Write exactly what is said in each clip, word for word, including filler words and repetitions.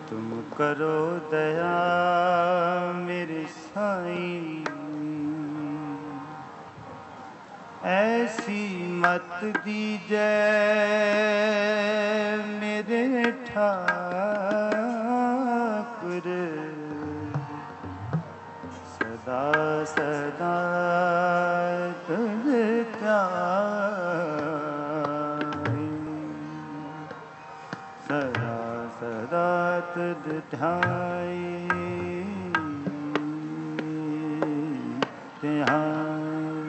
तुम करो दया मेरे साईं, ऐसी मत दीजै मेरे ठाकुर, सदा सदा तुझ ध्याई, सदा सदा तुझ ध्याई ध्याई।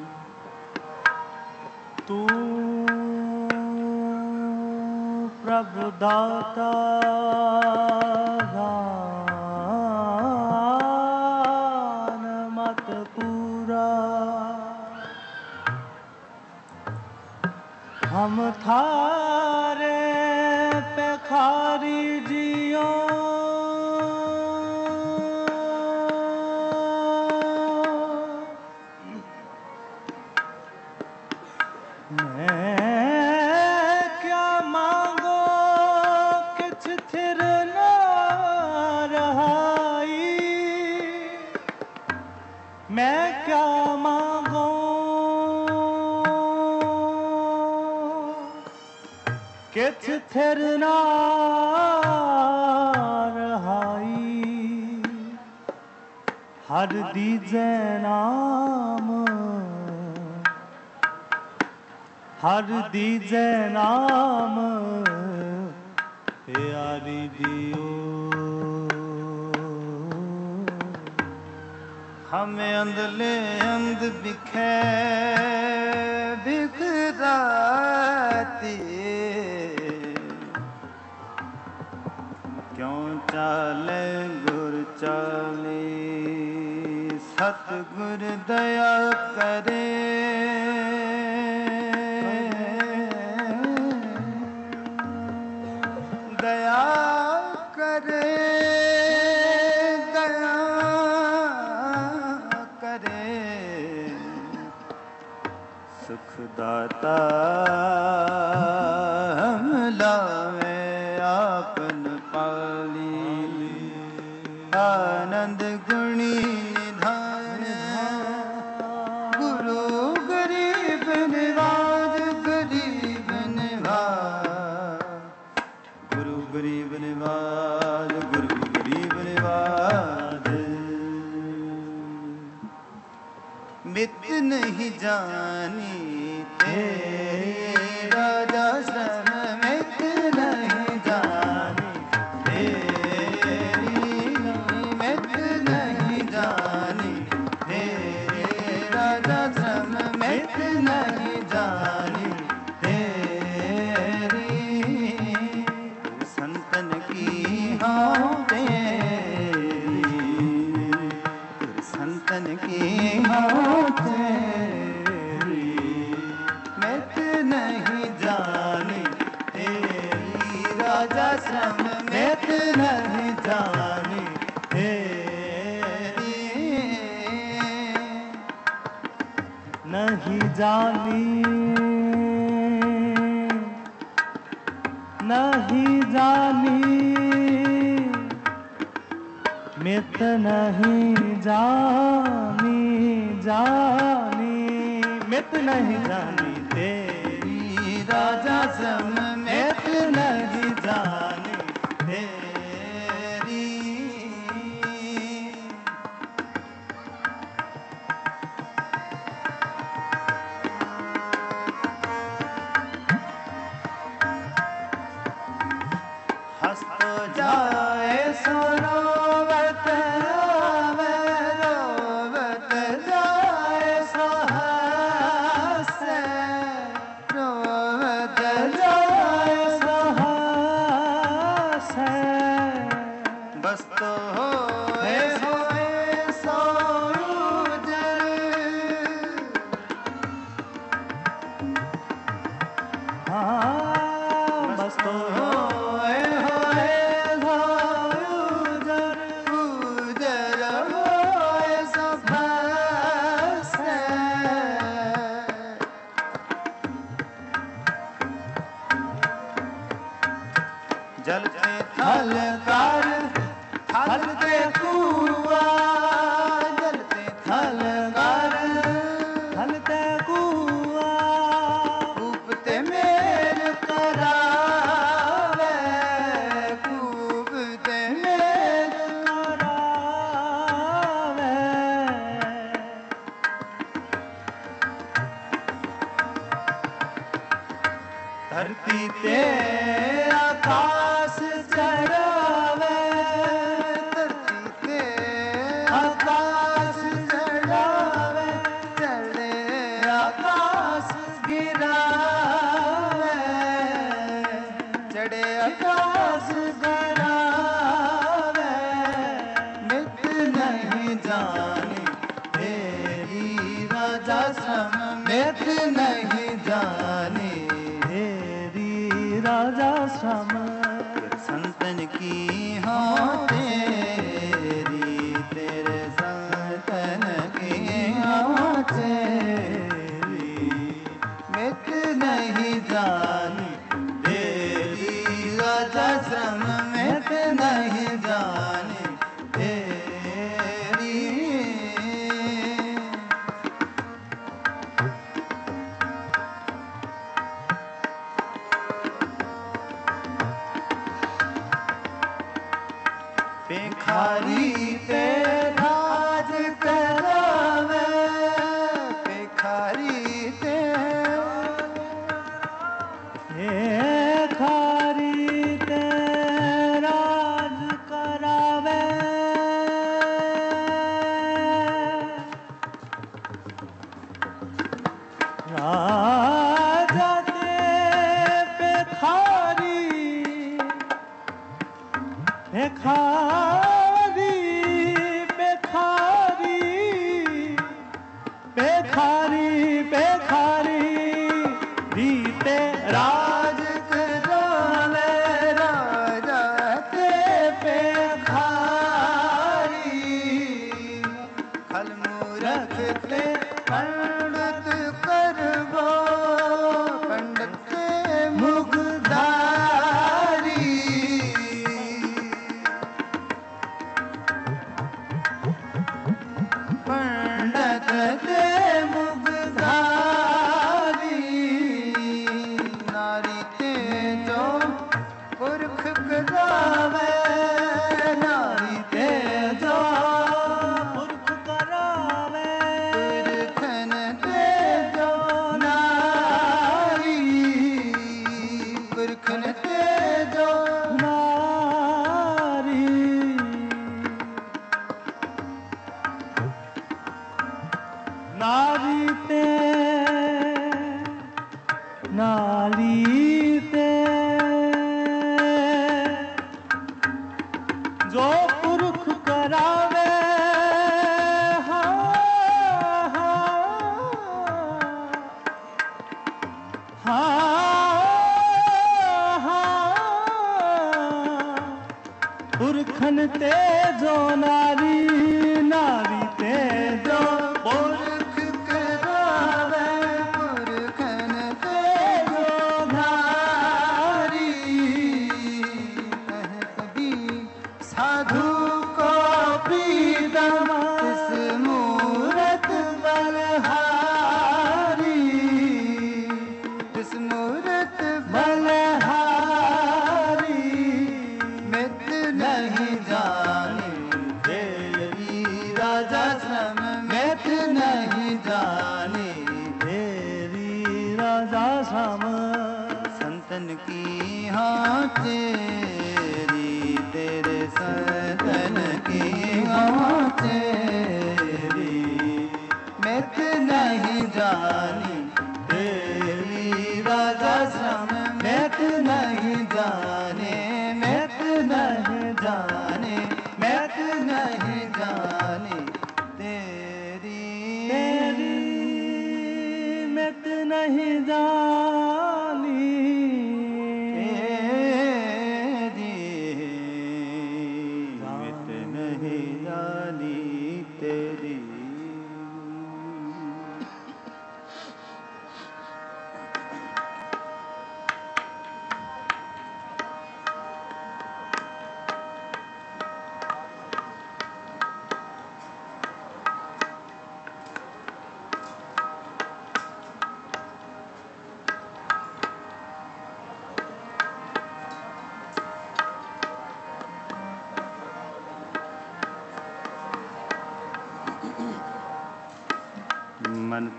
तू प्रभु दाता गान मत पूरा, हम थारे पेखारी जियो, मैं क्या मांगो किछ थिर ना रहाई, हर दीजे नाम हर दीजे नाम प्यारी दियो, हमें अंधले अंध बिखे बिखराती, क्यों चाले गुर चाले, सतगुर दया करे, दया करे, दया करे, सुखदाता हम लावे आपन पाली, आनंद गुणी निधान, गुरु गरीब निवाज, गरीब निवाज, गुरु गरीब निवाज, गुरु गरीब निवाज। मित नहीं जानी तेरी राजा श्रम, मित नहीं जानी तेरी, मित नहीं जानी तेरे राजा श्रम, मित नहीं जानी तेरी, संतन की हाँ तेरी, संतन की हाँ तेरी, मित नहीं जानी तेरी राजा श्रम, मित नहीं जानी तेरी, नहीं जानी नहीं जानी, मित नहीं जानी जानी, मित नहीं जानी तेरी राजा श्रम, मित नहीं जानी तेरी, हस्त जाए सरोवत आवे, रोवत जाए सहस, रोवत जाए सहस, बस तो होए होए सोऊजर, हाँ बस तो होए होए सोऊजर, उजर होए सभास, जलते थल कर थलते कुआ जलते थल कर थलते कुआ कूपते मेर करावे कूपते मेर करावे धरती ते आकाश चढ़ावे धरती ते आकाश चढ़ावे चढ़े आकाश गिरावे चढ़े आकाश गिरावे मित नहीं जाने तेरी राजा सम मित नहीं जाने राजा श्याम संतन की हो तेरी तेरे संतन की हो तेरी मित नहीं जानी तेरी राजा श्याम मित नहीं जानी तेरी भिखारी ते राज करावे भिखारी ते भिखारी ते राज करावे राजा ते भिखारी भिखारी भिखारी भिखारी भिखारी रीते राज करावे राजा ते भिखारी खल मूरख ते पंडित करबो पंडित ते मुगधारी पंडित ते मुगधारी नारी ते जो पुरख करावे नारी ते जो पुरख करावे पुरखन ते जो नारी पुरखन ते जो नारी नारी ते नारी ते जो पुरख करावे हाँ हाँ हाँ पुरखन ते जो नारी नारी ते जो पुरख करावे पुरखन ते जो नारी कह कभी साधु को प्रीतम इस मूरत बलहारी इस मूरत बलहारी मित नहीं जाने तेरी राजा श्रम मित नहीं जाने तेरी राजा श्रम संतन की हाँ तेरी तेरे संतन की हाँ तेरी मित नहीं जानी तेरी राजा श्रम मित नहीं जाने मित नहीं जाने मित नहीं जाने तेरी तेरी मित नहीं जानी तेरी मित नहीं जानी तेरी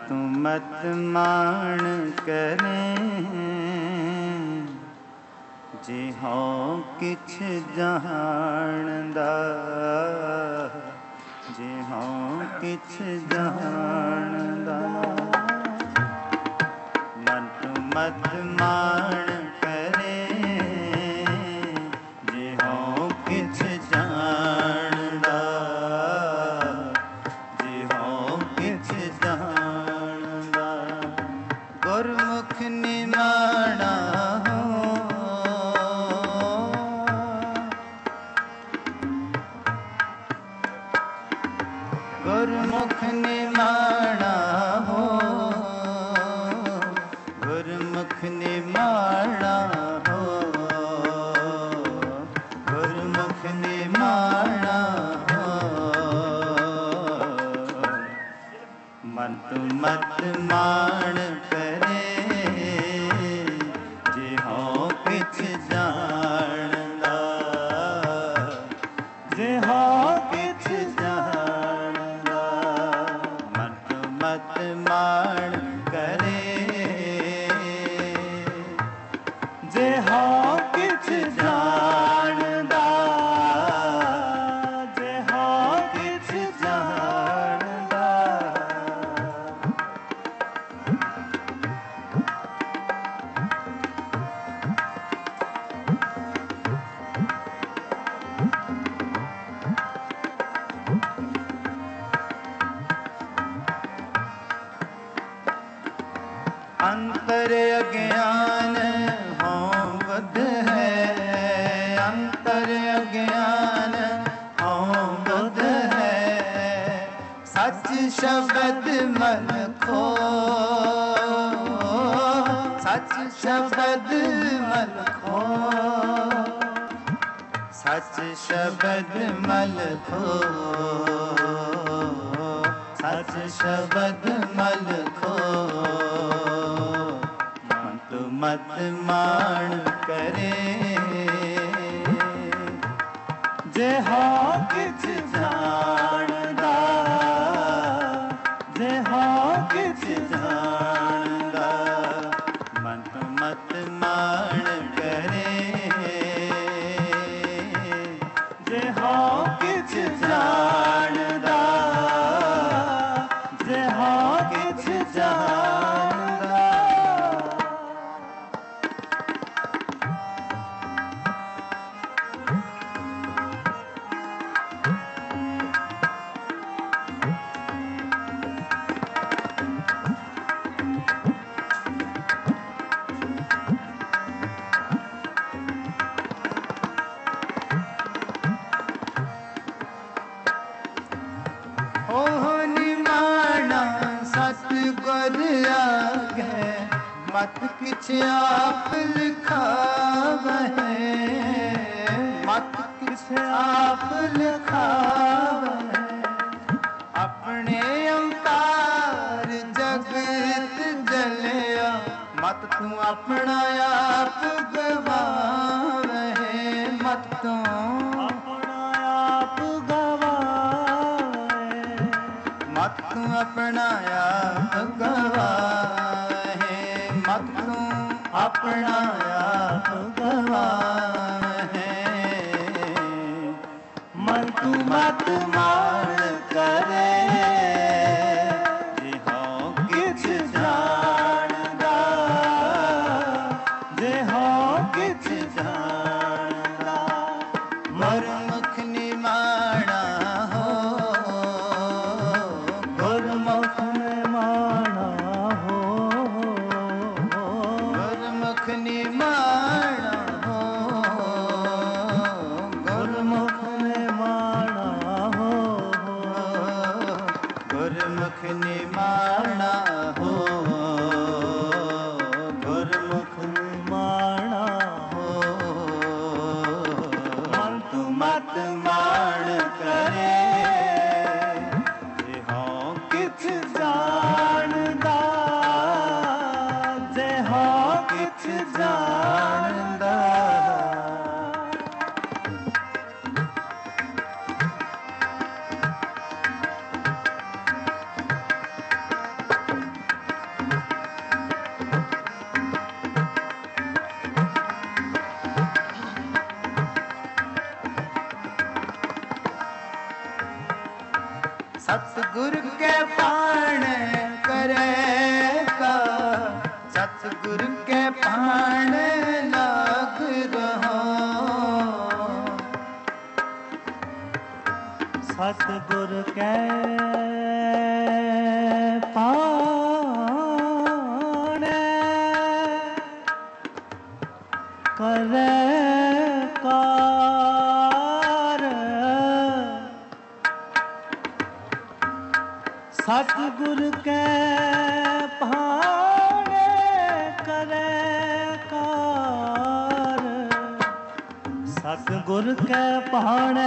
तू मत मान करें जे हों किछ जाणदा जे हों किछ जाणदा मन तू मत मान करें जे हों किछ जाणदा जे हों किछ जाणदा गुरमुख निमाणा हो गुरमुख निमाणा हो गुरमुख निमाणा हो गुरमुख निमाणा हो मन तू मत मान करे जे हों किछ जाणदा जे हों किछ जाणदा मन तू मत मान करे जे हों किछ जाणदा जे हों किछ जाणदा अंतर अज्ञान हों बुध है अंतर अज्ञान हों बुध है सच शब्द मन खो सच शब्द मन खो सच शब्द मल खो सच शब्द मल खो मन तू मत मान करे जे हों किछ जाणदा जे हों किछ जाणदा मन तू मत मान करे जे हों किछ जाणदा जे हों किछ जाणदा सतगुर आगे मत किछ आप लिखावै मत किछ आप लिखावै अपने ओंकार जगत जलिया मत तू अपना आप गवावै मत तू अपना आप गवावै मत तू अपना आप गवाहे मत तू अपना आप गवाहे मन तू मत मान करे जे हों किछ जाणदा जे हों किछ जाणदा गुरमुख निमाणा हो गुरमुख निमाणा हो गुरमुख निमाणा हो गुरमुख निमाणा हो गुरमुख निमाणा हो गुरमुख निमाणा हो मन तू मत मान करे जे हों किछ जाणदा जे हों किछ जाणदा सतगुर के पाण करे का, सतगुर के पाण लाग रहो। सतगुर के पाण करे कार, सतगुर के पाण करे कार, सतगुर के पाण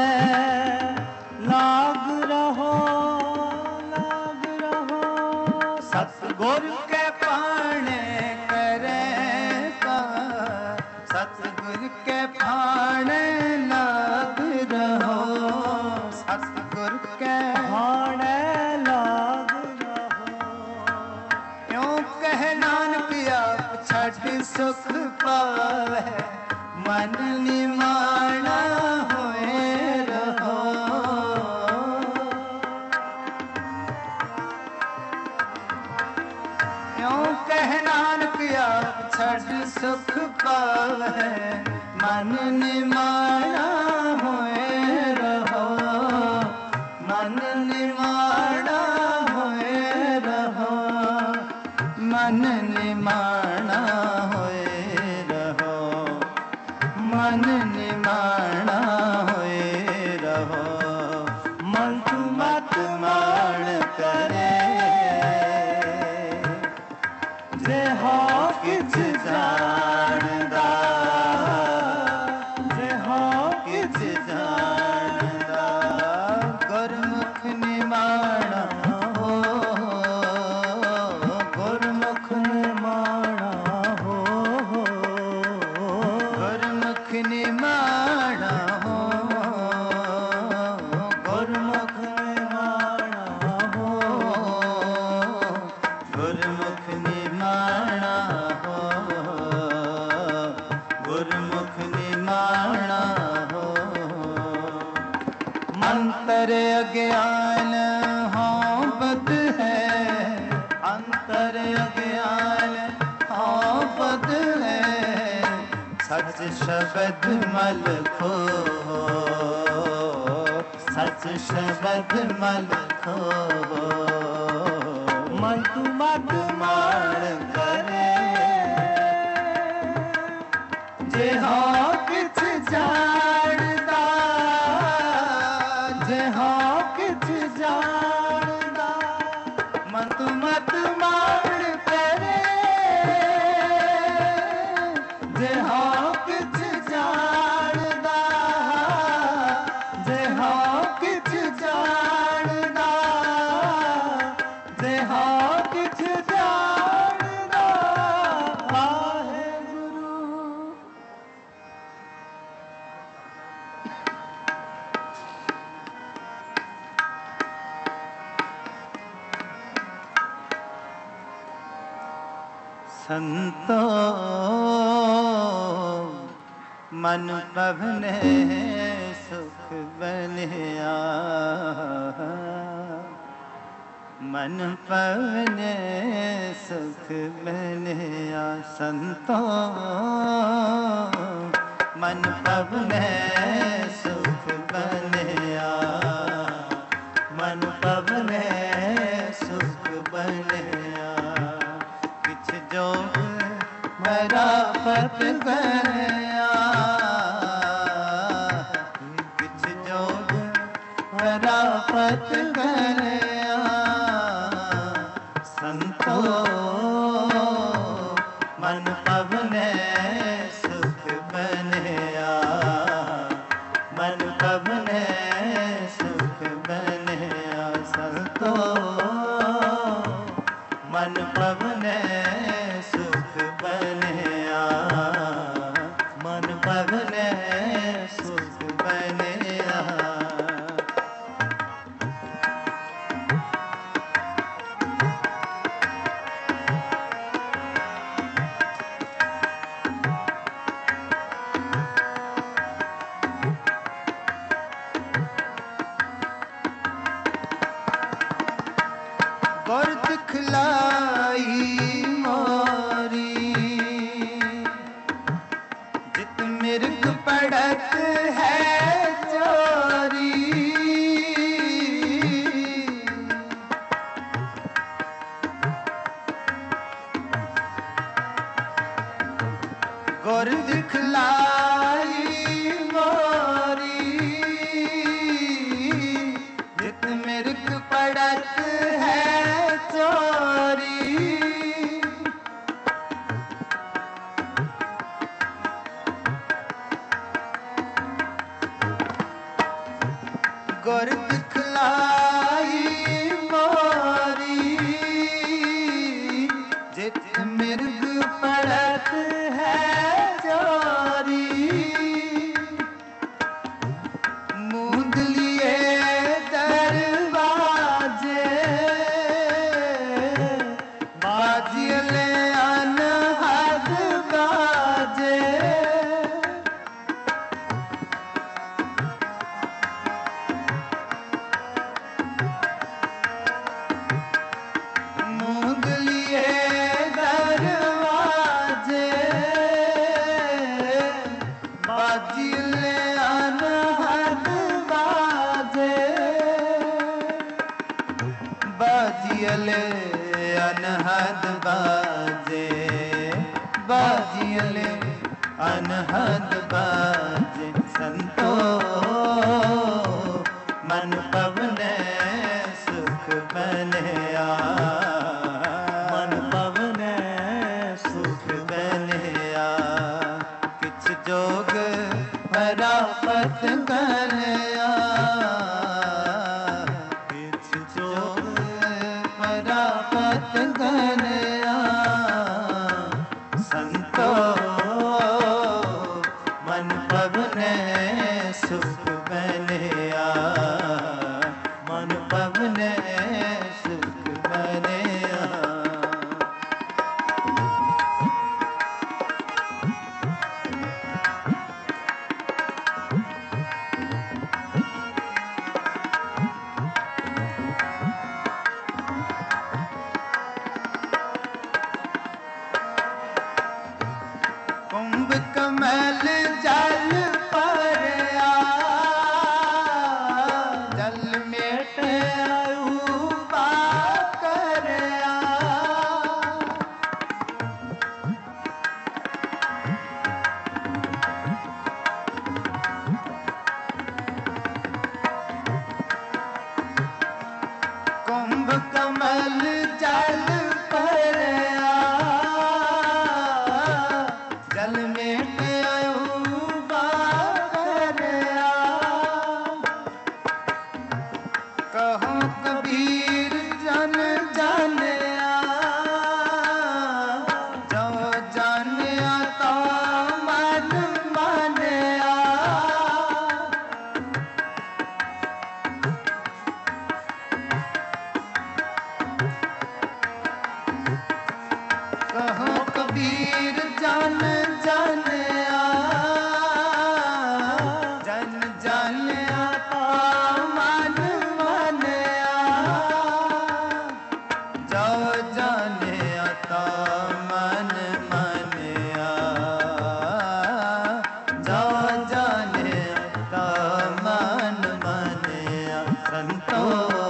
लाग रहो, लाग रहो। सतगुर के पाण करे का, सतगुर के पाण लाग रहो। सतगुर के पाण लाग रहो। क्यों कह नानक आप छठ सुख पावे, मन निमाना होए रहो। क्यों कह नानक आप छठ सुख पावे, मन निमाना होए रहो। मन निमाना होए रहो, मन निमाना होए रहो, मन निमाना होए रहो। मन तू मत मान करे, जे हो किछ जानदा, जे हो किछ जानदा। गुरमुख निमाना हो, गुरमुख निमाना हो, गुरमुख निमाना हो, गुरमुख निमाना हो, गुरमुख निमाना हो, गुरमुख निमाना हो। अंतर अज्ञान हाँ बद है, अंतर अज्ञान हाँ बद है। सच शब्द मल खो, सच शब्द मल खो। मन तू मत मान करे, जे हो किछ जानदा, जे हो किछ जानदा। मन तू मत मान करे, जे हो किछ जानदा, जे हो किछ जानदा, जे हो किछ जानदा। वाहेगुरु संतो मन पवने सुख बनिया, मन पवने सुख बनिया। संतो मन पवने सुख बनिया, मन पवने सुख बनिया। किछ जोग मेरा पत गया, किछ जोग मेरा पत गया। संतो मन पवने सुख बनिया, मन पवने सुख बनिया। संतो मन पवने सुख बनिया, मन पवने सुख बनिया। मिर्ग पड़त है चोरी। गुर दिखलाई मोरी जित मिर्ग पड़त है चोरी। गुर दिखलाई मोरी जित मिर्ग पड़त है चोरी। मूंद लिए दरवाजे बाजिले अनहद बाजे। मूंद लिए दरवाजे बाजिले अनहद बाजे। बाजिले अनहद बाजे बाजिले अनहद बाजे। संतो मन पवने सुख बनिया मन पवने सुख बनिया। किछ जोग परापत करया किछ जोग परापत करया। संतो मन पवने सुख बनिया मन पवने सुख बनिया। कुंभ कमल जल परया जल मेट उबा करया। कुंभ कमल जल परया जल में उबा करया। कहो कबीर जन जानिया जो जानिया तो मन मानिया। कहो कबीर जन जानिया जन जानिया तो मन मानिया। जो जानिया तो मन मानिया जो जानिया तो मन मानिया। संतो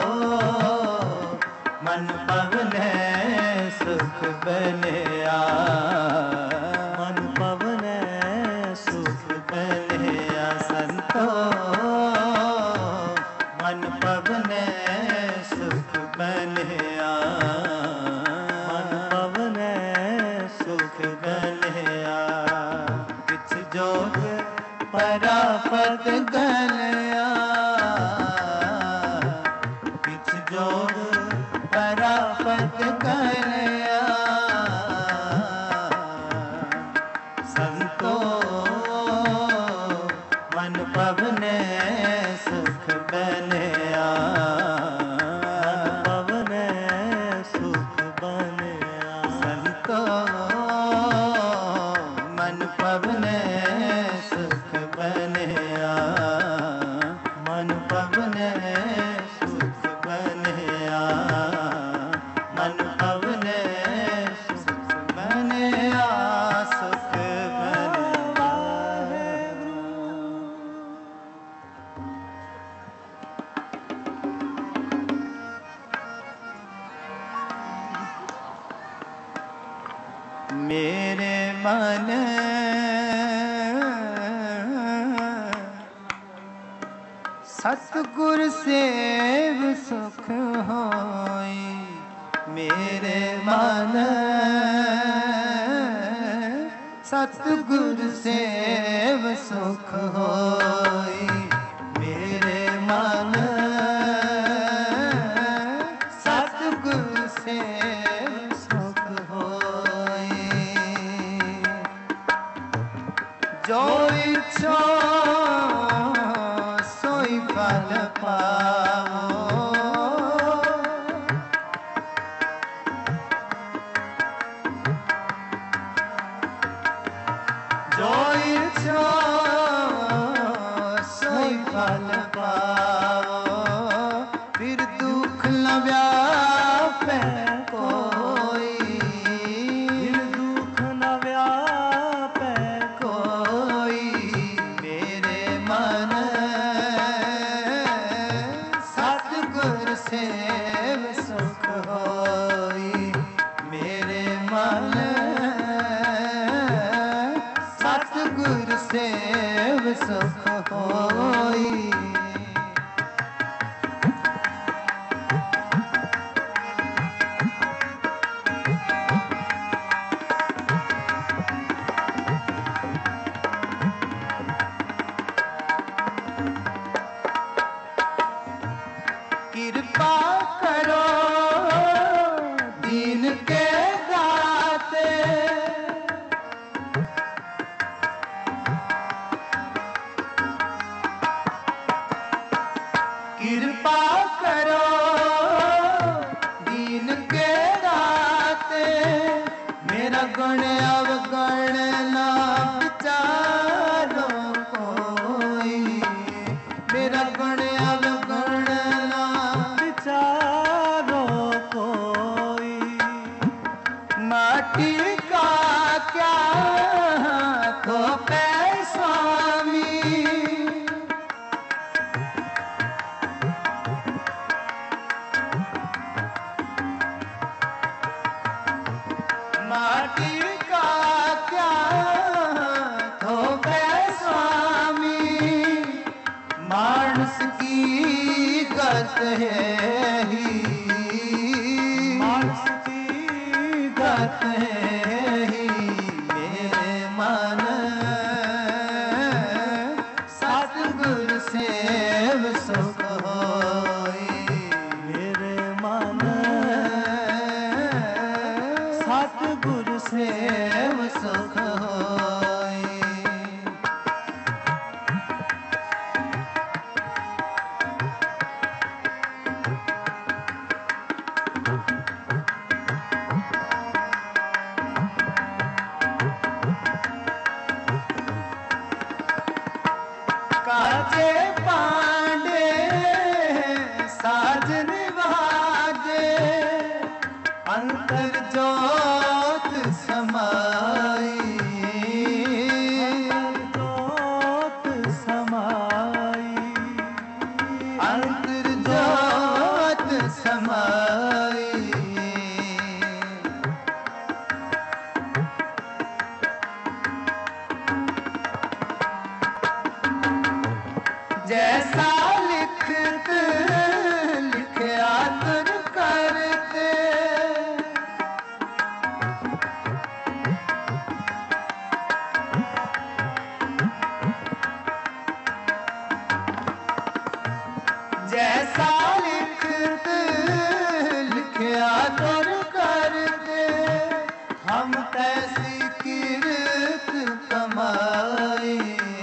मन पवने सुख बनिया मन पवने सुख बनिया। संतो मन पवने सुख बनिया मन पवने सुख बनिया। किछ जोग परापत गलिया किछ जोग परापत गलिया। संतो मन पवने सुख बनिया मन पवने सुख बनिया। संतो मन पवने सुख बनिया मन पवने सुख बनिया मन पवने सुख बनिया सुख बनिया। सतगुर सेव सुख होई मेरे मन, सतगुर सेव सुख होई मेरे मन, सतगुर सेव सुख होई। जो इच्छो सोई फल पाओ, जो इच्छो सोई फल पाओ, फिर दुख न व्यापे कोई, फिर दुख न व्यापे कोई मेरे मन, सतगुर सेव सुख होई मेरे मन, सतगुर सेव सुख होई। कृपा करो दीन के दाते, कृपा करो दीन के दाते, मेरा गुण अवगुण ना विचारो कोई, मेरा गुण अवगुण ना विचारो कोई। माटी का क्या थोपे स्वामी, माटी का क्या थोपे स्वामी, मानस की गत है ही, मानस की गत है ही मेरे मन, सतगुर सेव सुख होई मेरे मन, सतगुर सेव सुख होई। काजे पांडे साज निवाजे, अंतर जोत समाई, जोत समाई, अंतर जोत समाई। जैसा लिखत लिखया तुर करते, जैसा लिखत लिखया तुर करते, हम तैसी कीर्त कमाई,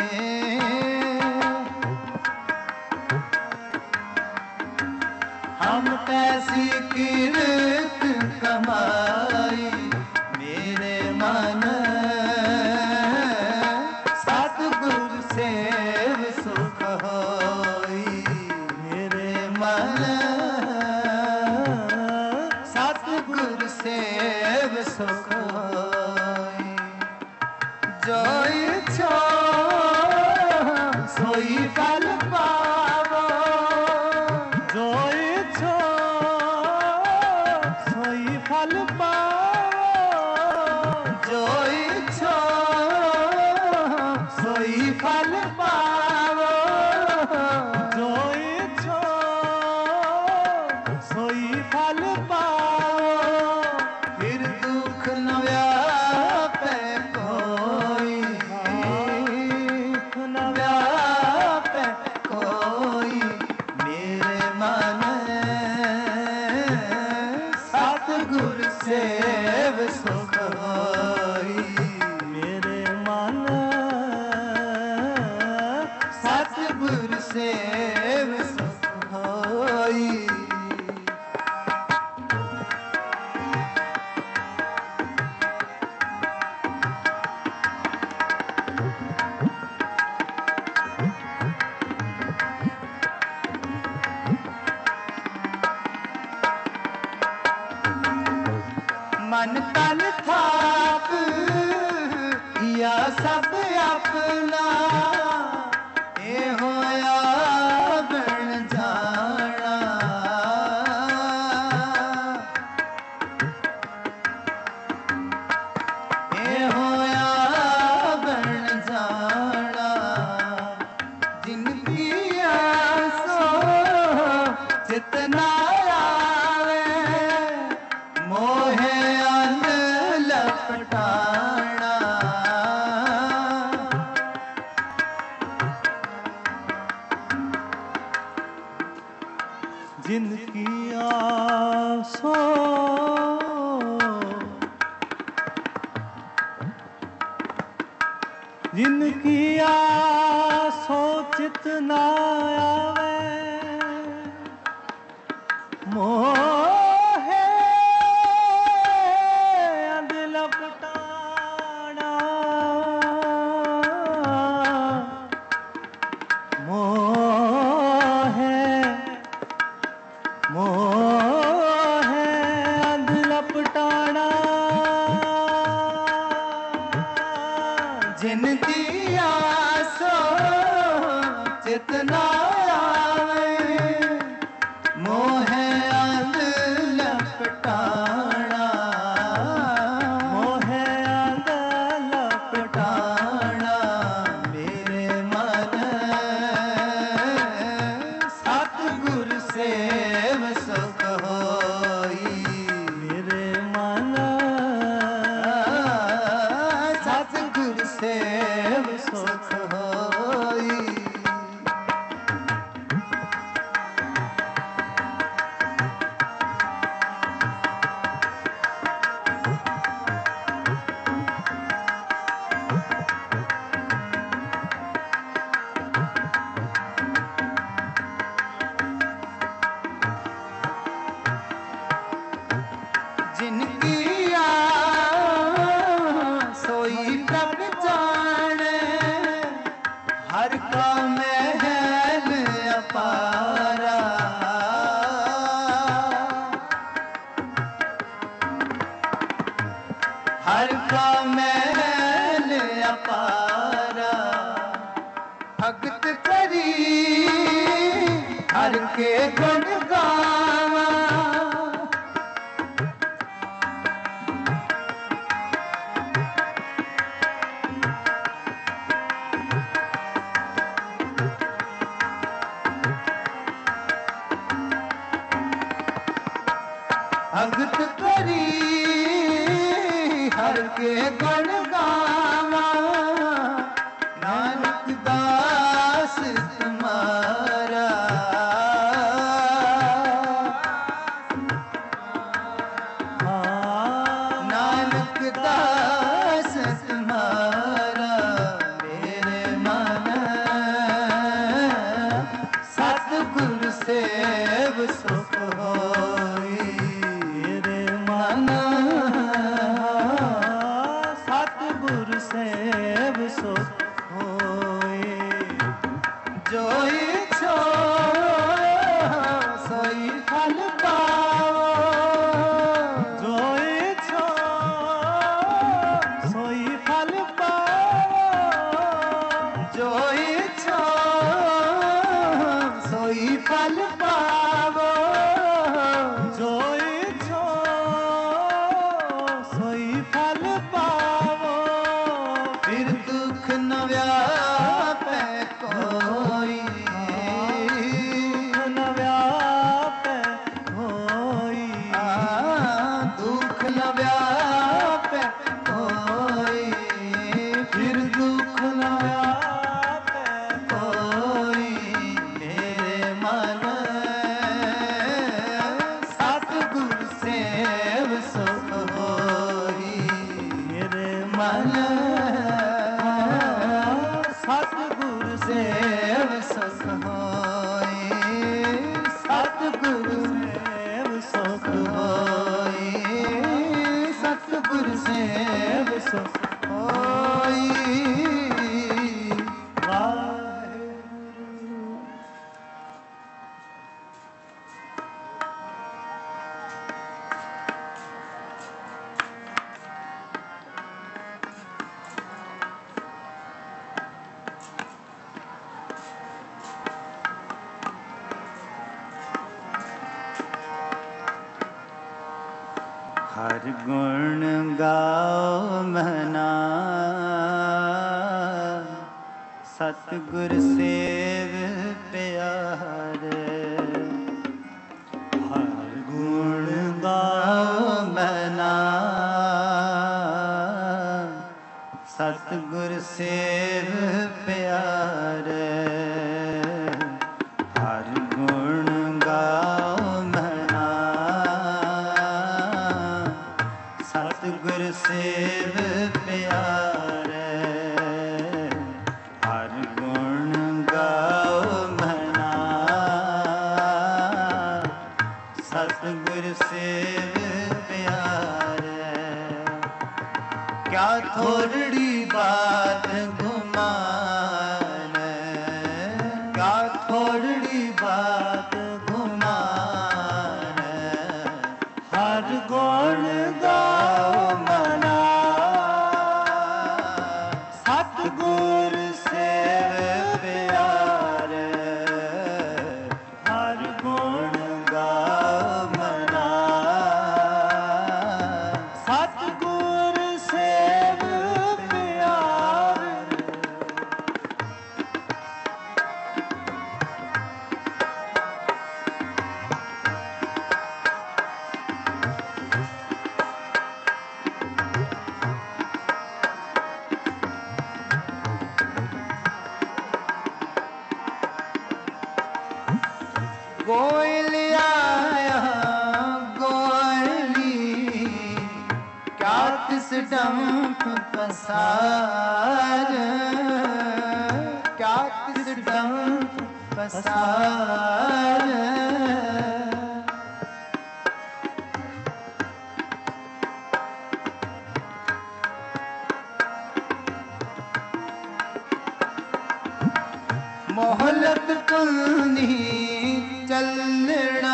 हम कैसी कीर्त कमाई मेरे मन, सतगुर सेव सुख होई मेरे मन, सतगुर सेव सुख होई। जो इच्छो सोई फल पावो, जो इच्छो सोई फल पाओ, जो इच्छो सोई फल पावो, जो सतगुर सेव सुख होई। मन तन थाप या सब अपना ए होया बन जाना। ए होया बन जाना जिनकी आसो जितना आवे मोहे लपटाना। जिनकी आसो जिनकी आसो चित ना आवे मोहे अंध लपटाना। मोहे मोहे अंध लपटाना। जिनकी आसो चितना आवे मोहे अंध लपटाना। मोहे अंध लपटाना मेरे मन सतगुर सेव सुख होई। मेरे मन सतगुर सेव सुख होई। जिनकी सोई प्रभ जाने हर का महल अपारा। हर का महल अपारा भगत करी हर के गुण गावा। भगत करी हर के गुण गावा। नानक दास तुम्हारा नानक दास तुम्हारा मेरे मन सतगुर सेव सुख होई। मेरे मन सतगुर सेव सुख होए। जो इच्छो सोई फल पाओ। जो इच्छो सोई फल पाओ। जो इच्छो सोई फल पावो। जो इच्छो सोई फल पावो। फिर दुख न व्यापे कोई। न व्यापे होई। दुख न व्यापे कोई। फिर दुख न व्यापे कोई। मेरे मन सतगुर सेव सुख होई। मेरे मन सतगुर सेव ਸੁਖ ਹੋਏ, ਸਤਿਗੁਰ ਸੇਵ ਸੁਖ ਹੋਏ, ਸਤਿਗੁਰ ਸੇਵ ਸੁਖ ਹੋਈ। ਹਰ ਗੁਣ ਗਾਓ ਮਨਾ, ਸਤਿਗੁਰ ਸੇਵ ਪਿਆਰੇ। ਹਰ ਗੁਣ ਗਾਓ ਮਨਾ, ਸਤਿਗੁਰ ਸੇਵ ਪਿਆਰੇ। ਹਰ ਗੁਣ ਗਾਓ ਮਨਾ, ਸਤਿਗੁਰ ਸੇਵ ਪਿਆਰੇ। ਹਰ ਗੁਣ ਗਾਓ ਮਨਾ, ਸਤਿਗੁਰ ਸੇਵ ਪਿਆਰੇ। ਕਿਆ ਥੋੜੜੀ ਬਾਤ ਗੁਮਾਨ, ਕਿਆ ਥੋੜੜੀ ਬਾਤ ਗੁਮਾਨ। ਹਰ ਗੁਣ ਗਾਓ ਮਨਾ, ਸਤਿਗੁਰ ਸੇਵ ਪਿਆਰੇ। ਹਰ ਗੁਣ ਗਾਓ ਮਨਾ, ਸਤਿਗੁਰ ਸੇਵ ਪਿਆਰੇ। ਕੋਇਲ ਆਇਆ ਗੋਇਲੀ, ਕਿਆ ਤਿਸ ਡੰਪ ਪਸਾਰ, ਕਿਆ ਤਿਸ ਡੰਪ ਪਸਾਰ। ਮੋਹਲਤ ਤੁਲਨੀ ਚੱਲਣਾ,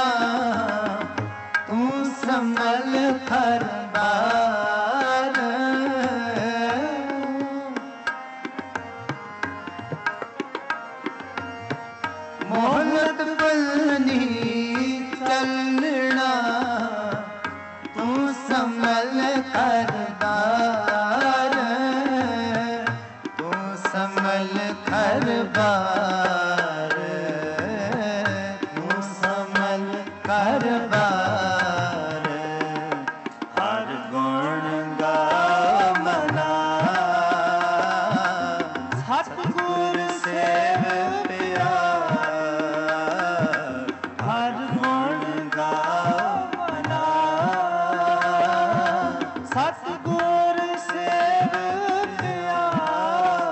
ਤੂੰ ਸੰਭਲ ਖਰ ਬਾਰ। ਮੋਹਲਤ ਤੁਲਨੀ ਚੱਲਣਾ, ਤੂੰ ਸੰਭਲ ਖਰ ਬਾਰ। ਤੂੰ ਸੰਭਲ ਖਰ ਬਾਰ, ਤੂੰ ਸੰਭਲ ਖਰ ਬਾਰ। ਹਰ ਗੁਣ ਗਾਓ ਮਨਾ, ਸਤਿਗੁਰ ਸੇਵ ਪਿਆਰ। ਹਰ ਗੁਣ ਗਾਓ ਮਨਾ, ਸਤਿਗੁਰ ਸੇਵ ਪਿਆਰ।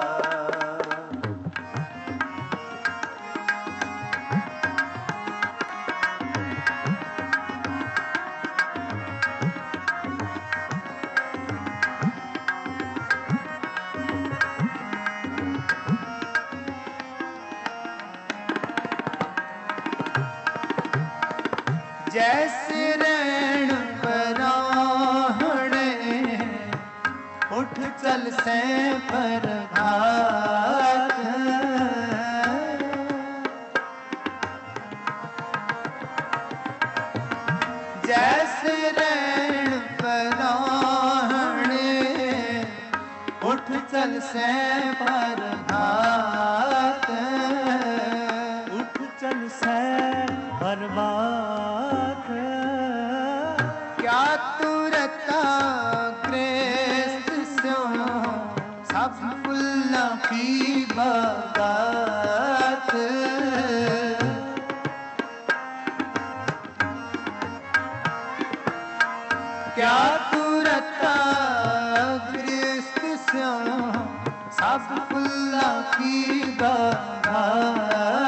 ਜੈਸੇ ਰੈਣ ਪਰਾਹਣੇ, ਉਠ ਚਲ ਸੈ ਪ੍ਰਭਾਤ। ਜੈਸੇ ਰੈਣ ਪਰਾਹਣੇ, ਉਠ ਚਲ ਸੈ ਪ੍ਰਭਾਤ। ਉਠ ਚਲ ਸੈ ਪ੍ਰਭਾਤ। ਕਿਆ ਤੁਰਤਾ ਗ੍ਰਸਤ ਸਿਉ, ਸਭ ਫੁੱਲਾਂ ਕੀ ਬਾਗਾਤ। ਕਿਆ ਤੁਰਤਾ ਗ੍ਰਸਤ ਸਿਉ, ਸਭ ਫੁੱਲਾਂ ਕੀ ਬਾਗਾਤ।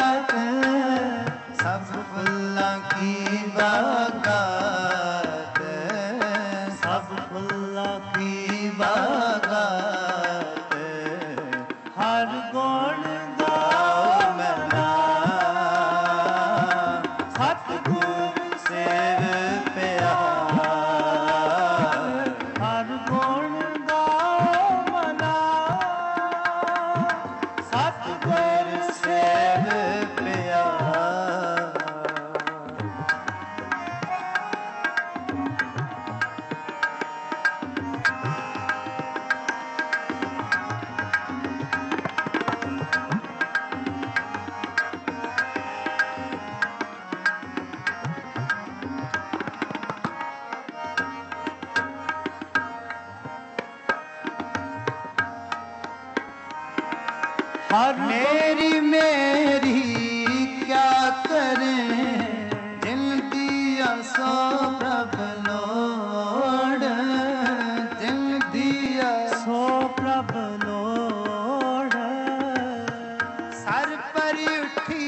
ਗੁਣ ਗਾਓ ਮਨਾ ਸਤਿਗੁਰ ਸੇਵ ਪਿਆਰ ਹਰ ਗੁਣ ਗਾਓ ਮਨਾ ਸਤਿਗੁਰ ਸੇਵ ਪਿਆਰ मेरी मेरी क्या करें जिन दिया सो प्रभ लोड़ जिन दिया सो प्रभ लोड़ सर पर उठी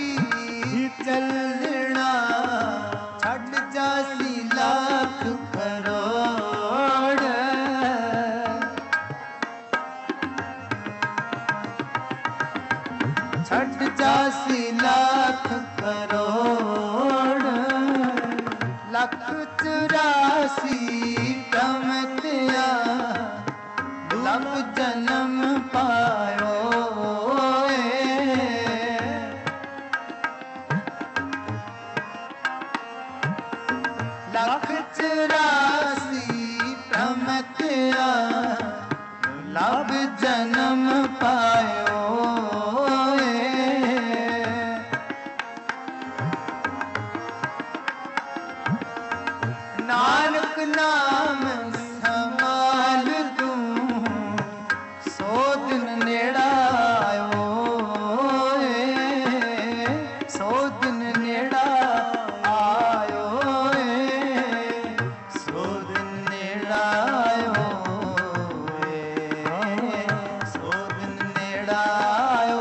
चलना छड़ जासी लाख करोड़ छठ जासी लाख करोड़ लख चौरासी प्रमतिया लब जन्म पायो लख चौरासी प्रमतिया लब जन्म पायो नानक नाम संभाल दूं सो दिन नेड़ा आयो सो दिन नेड़ा आयो सो दिन नेड़ा आयो सो दिन नेड़ा आयो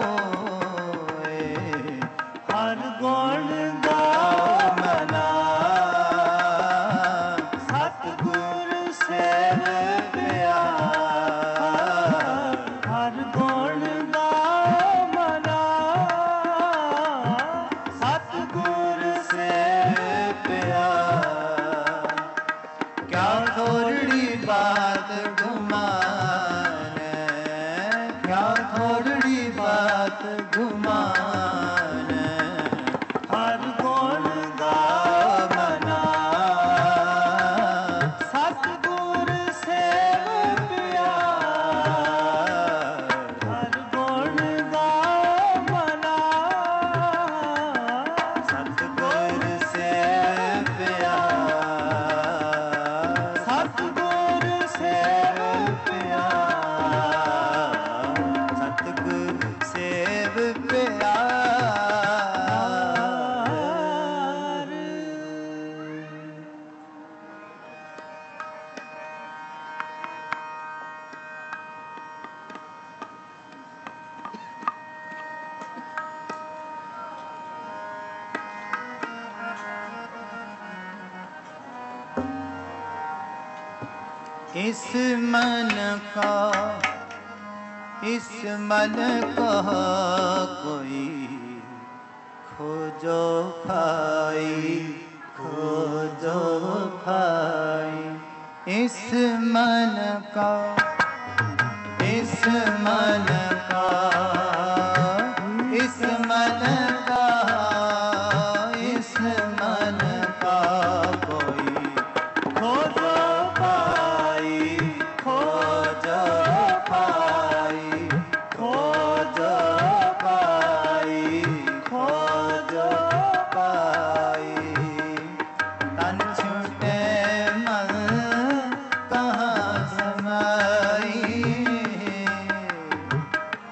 हर गुण गाओ मना सतगुर सेव प्यार हर गुण गाओ मना सतगुर सेव प्यार क्या थोड़ी बात घुमान क्या थोड़ी बात घुमान हर गुण गाओ मना सतगुर सेव प्यार हर गुण गाओ मना सतगुर सेव प्यार सतगुर सेव प्यार सतगुर सेव प्यार इस मन का इस मन का कोई खोजो खाई खोजो खाई इस मन का इस मन का इस मन का इस मन का कोई खोजो पाई खोजो पाई खोजो पाई खोजो पाई तन छूटे मन कहाँ समाई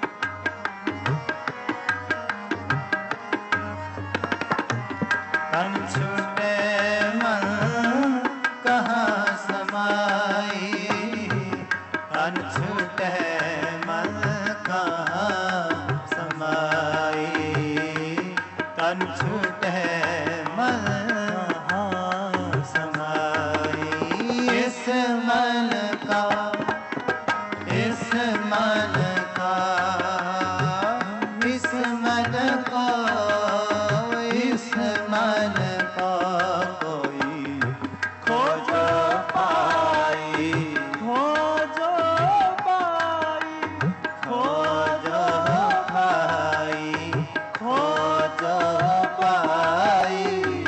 इस मन को इस मन को कोई खोजो पाई खोजो पाई खोजो पाई खोजो पाई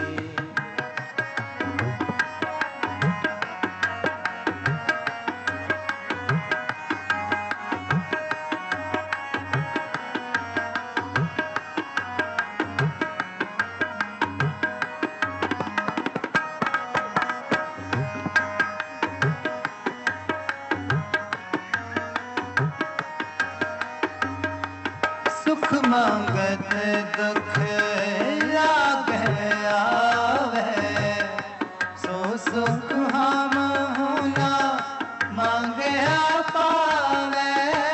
सुख मांगत दुख लाग आवे सो सुख हम होना मांगे पावे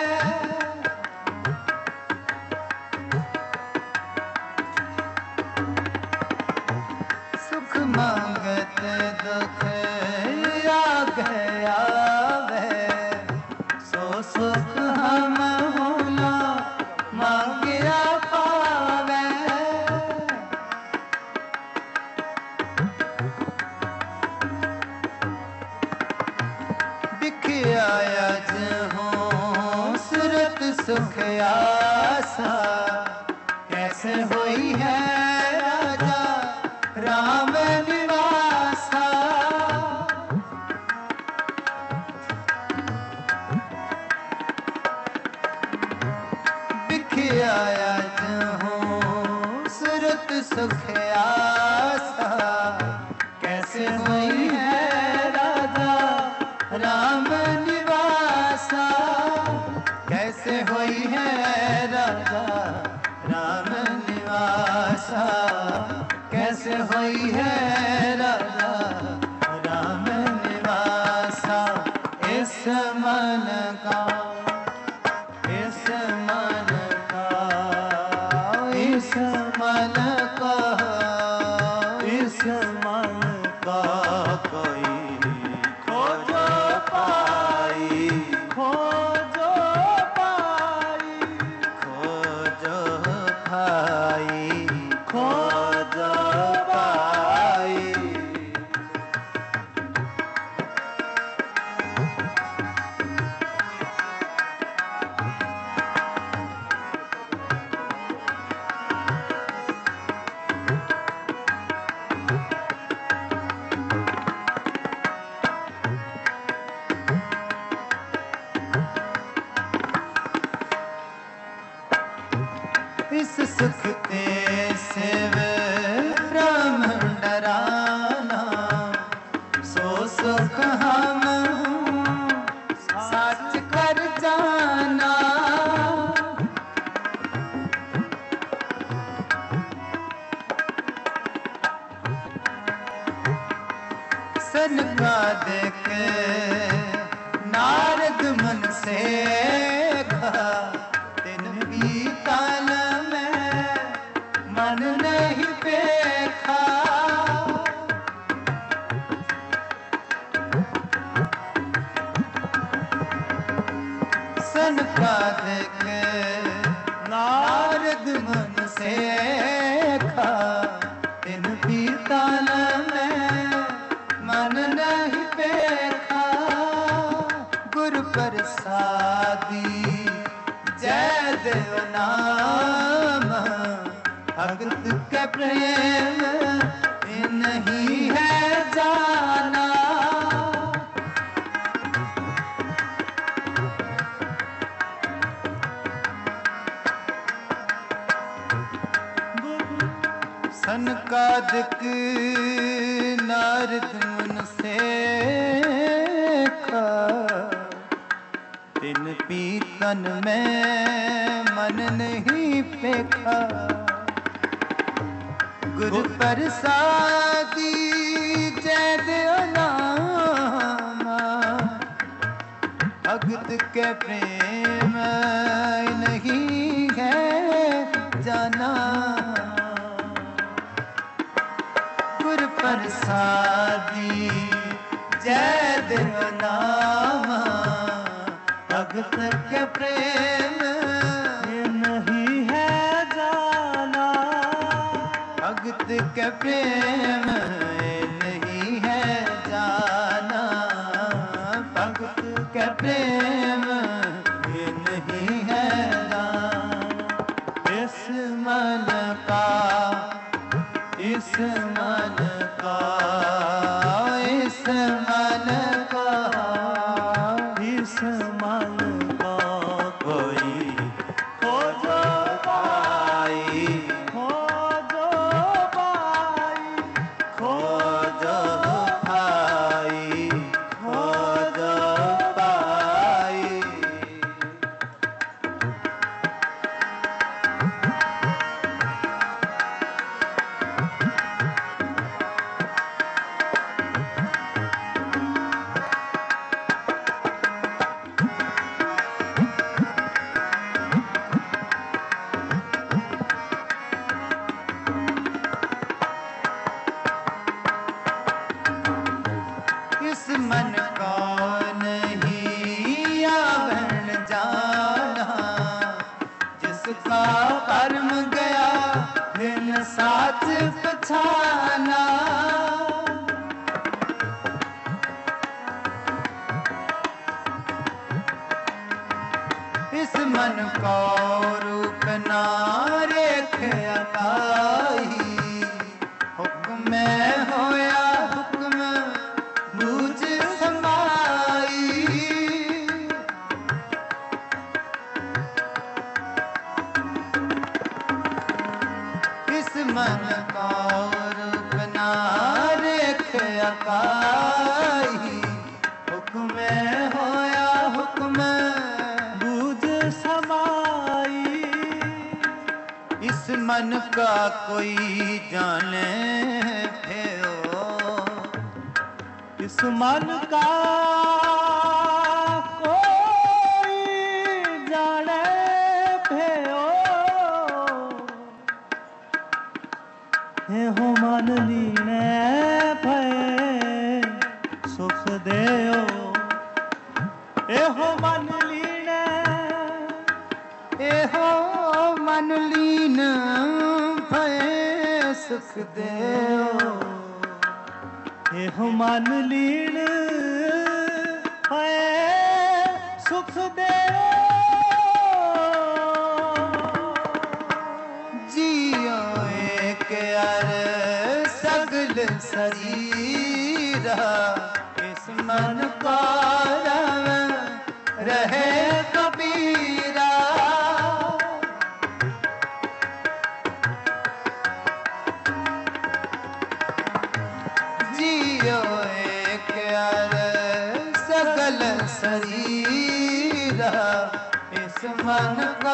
सुख मांगत दुख लाग आवे सो सुख हम होना मांगिया पावे बिखिया अज हो सूरत सुख आसा कैसे होई है राजा राम निवासा आयत हो सूरत सुख आसा कैसे हुई है राजा राम निवासा कैसे हुई है राजा राम निवासा कैसे हुई है राजा राम निवासा इस मन का इस मन इस मन का इस मन का कोई खोजो पाई खोजो पाई खोजो पाई खोजो पाई इस सुख ते शिव ब्रह्म डराना सो सुख हम सच कर जाना सनकादिक नारद मन से तिन भी काल में मन नहीं देखा सनकादिक नारद मन से तिन भी काल में मन नहीं देखा गुरु प्रसादी जय देव नाम भगत के प्रेम नहीं है जाना सनकादिक नारद मन से तिन पीतन में मन नहीं पेखा गुरु प्रसादी जय देव नाम भगत के प्रेम नहीं है जाना गुरु प्रसादी जय देव नाम भगत के प्रेम नहीं है के प्रेम नहीं है जाना, भक्त के प्रेम नहीं है जाना। इस मन का, इस मन का, इस मन का, इस मन का कोई खोजो पाई, खोजो पाई, खोजो पाई, खोजो पाई। इस मन को नहीं आवरण जाना, जिसका कर्म गया दिन साथ पछाना। इस मन को रूप ना रेख अकाई, हुक्म में होया हुक्म मुझ समाई। इस मन का रूप ना रेख अकाई, हुक्म में होया हुक्म बुझ समाई। इस मन का कोई जाने फेरो, इस मन का कोई जाने भयो, एहो मन लीने भय सुख देओ, एहो मन लीने, एहो मन लीन भय सुख देओ। एहो मन लीन भय सुख देओ। जियो एक अर सगल शरीरा, इस मन का रहे कबीरा। जियो एक अर सगल शरीरा, इस मन का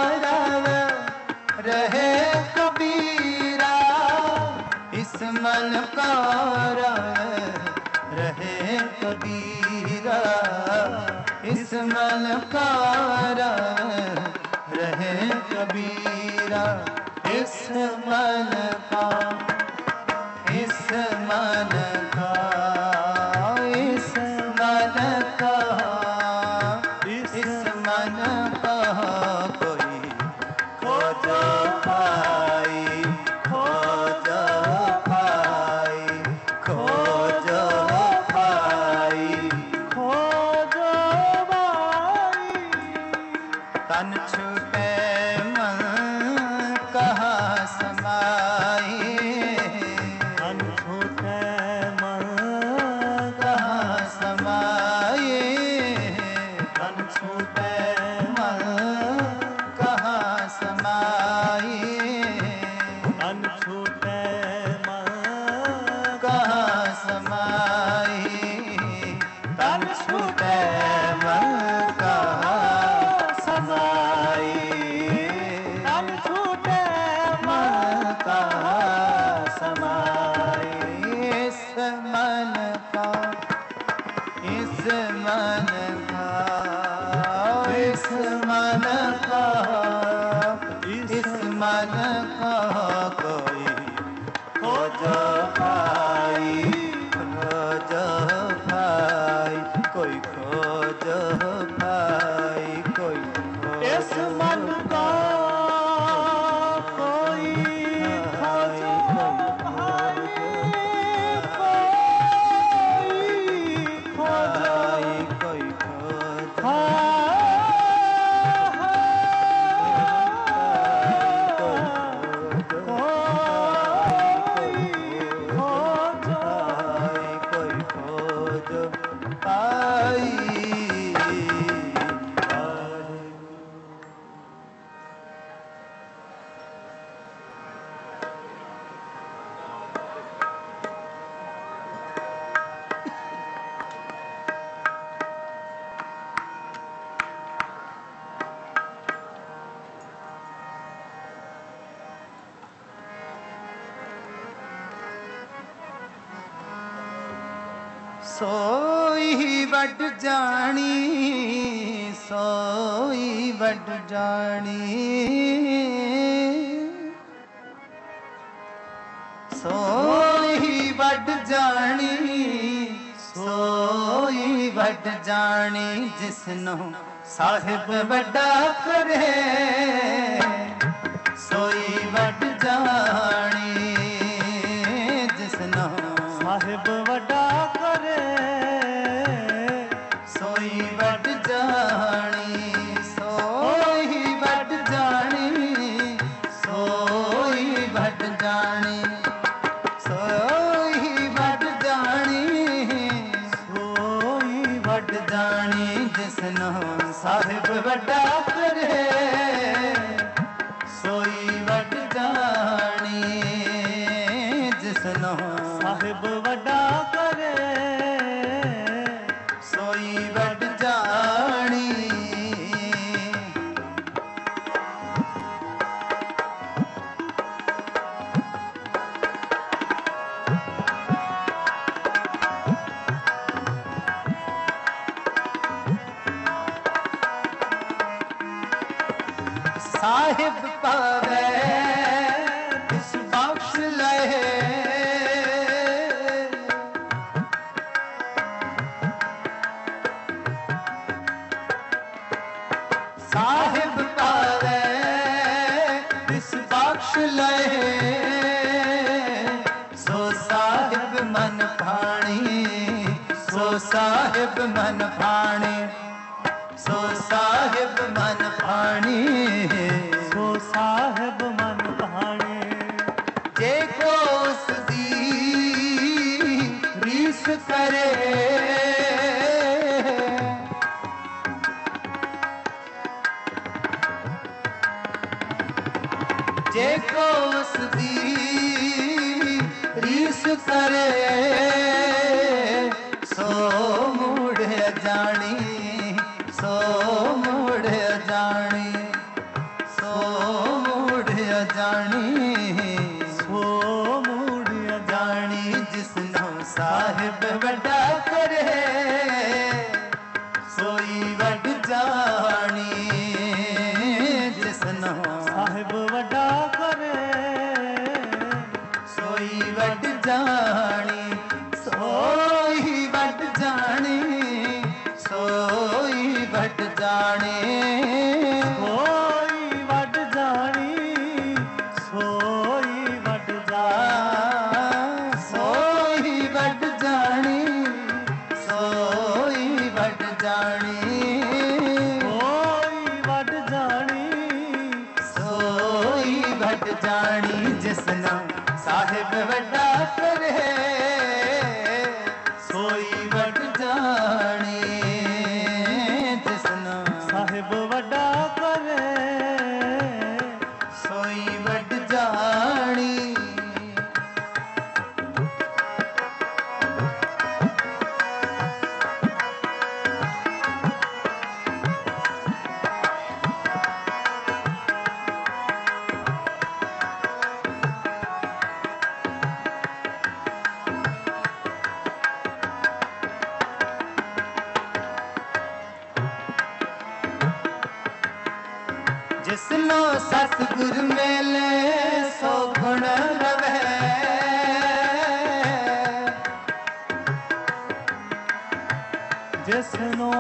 रहे कबीरा। इस मन का रहे कबीरा, इस मन का रहे कबीरा। इस मन का, इस मन का, इस मन का, इस मन का कोई खोजो पाई, खोजो पाई, खोजो पाई, खोजो बाई। तन छूटे मन कहाँ समाई, तन छूटे मन कहाँ समाई, तन छूटे मन कहाँ समाई, तन छूटे मन कहाँ समाई, तन छूटे मन कहाँ समाई, तन छूटे मन कहाँ समाई। इस मन का, इस मन का, इस मन का, इस मन का कोई खोजो पाई, खोजो पाई, कोई खोजो पाई, कोई इस मन का कोई खोजो सोई वड जानी सोई वड जानी सोई वड जानी सोई वड जानी जिसनो साहिब वड्डा करे सोई वड जानी जिसनो साहिब वड्डा करे सोई वड जानी सोई वड जानी सोई वड जानी सोई वड जानी सोई वड जानी जिसनो साहिब वड्डा करे सोई वड जानी जिसनो साहिब वड्डा करे सोई वड जानी साहिब पावे इस बख्श लहे साहिब पावे इस बख्श लहे सो साहिब मन भाणी सो साहिब मन भाणी सो साहिब मन भाणी सो साहिब मन भाणे जे को उसदी रीस करे जे को उसदी रीस करे सो मुड़ जानी सो मुड़ जानी सो मुड़ जानी सो मुड़िया जानी जिसनो साहिब वड्डा करे सोई वड जानी जिसनो साहिब वड्डा करे सोई वड जानी सोई वड जानी सोई वड जानी सोई वड जानी सोई वड जानी सोई वड जानी सोई वड जानी सोई वड जानी सोई वड जानी जिसना साहिब वड्डा करे सोई वड जानी जिसना साहिब वड्डा करे सोई वड जानी जिसनो सतगुर मेले सो गुण रवे जिसनो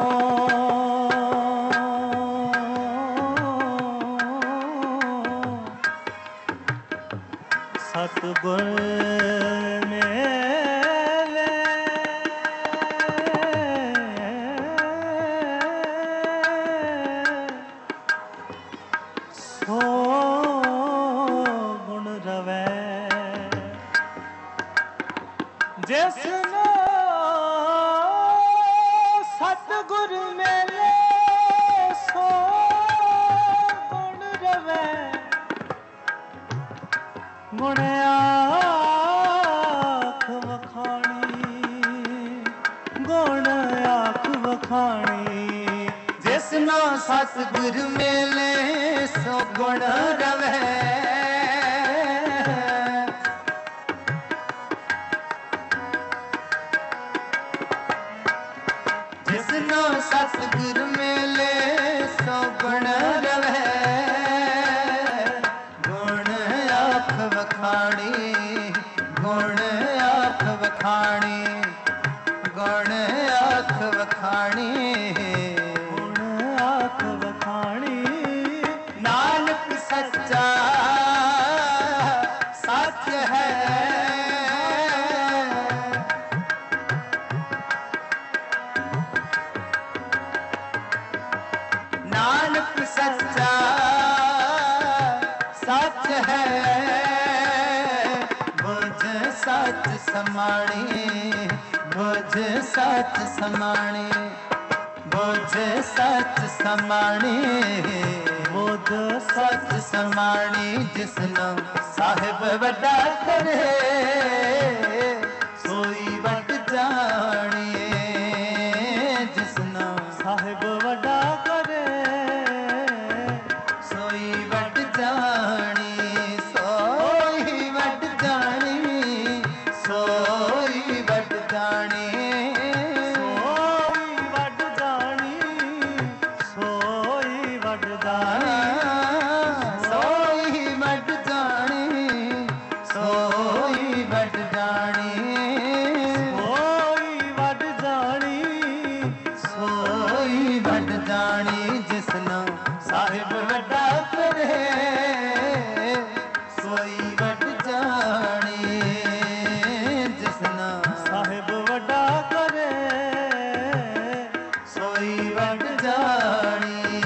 सतगुर मेले सो गुण रवे जिसनो सतगुर मेले सो गुण रवे गुण आख वखाणी गुण आख वखाणी जिसनो सतगुर मेले सो गुण रवे है बुझ सच समाणी, बुझ सच समाणी, बुझ सच समाणी, बुझ सच समाणी। जिसनो साहिब वड्डा करे सोई वट जानिए, जिसनो साहिब वड्डा करे सोई वट जानी, सोई वट जानी, सोई वट जानी, सोई वड जानी, सोई वड जानी, सोई वट जानी, सोई वट जानी, सोई वड जानी, सोई वट जानी। जिसनो साहिब वड्डा करे सोई वट जानी, जिसनो साहिब वड्डा करे सोई वट जानी,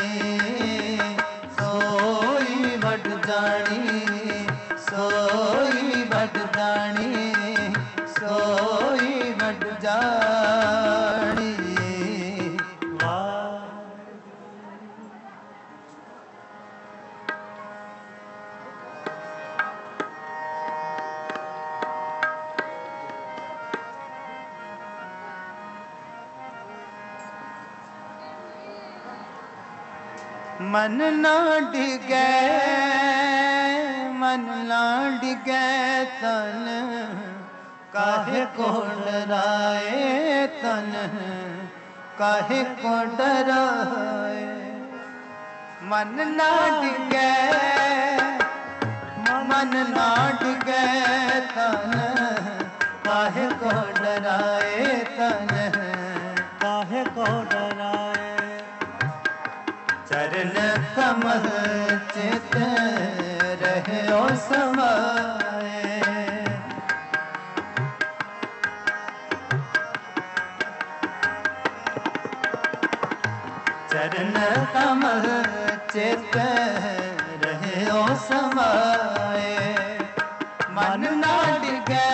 सोई वट जानी, सोई वट जानी, सोई वट जानी। वाह मन ना डिगे, मन ना डिगे तन, काहे को डराए तन, काहे को डराए। मन ना डिगे, मन ना डिगे तन, काहे को डराए तन, काहे को डराए। चरण कमल चित रहो समाए, चरण कमल चित रहो समाए। मन ना डिगे,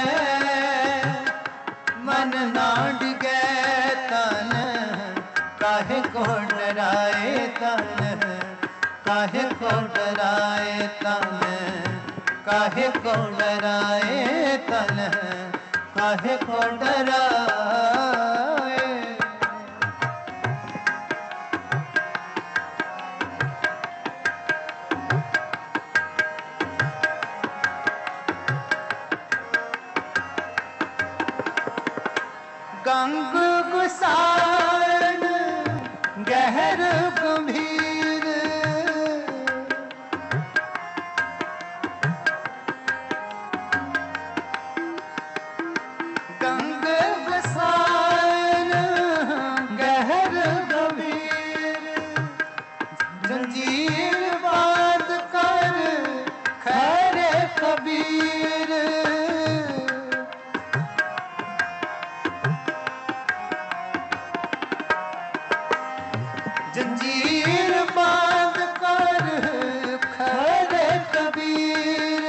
मन ना डिगे तन, काहे को डराए तन, काहे को डराए तन, काहे को डराए तन, काहे को डराए। गंग गुसारण गहर गंभीर, गंग गुसारण गहर गंभीर, जंजीर बांध कर खैरे कबीर, जंजीर बांध कर खैरे कबीर,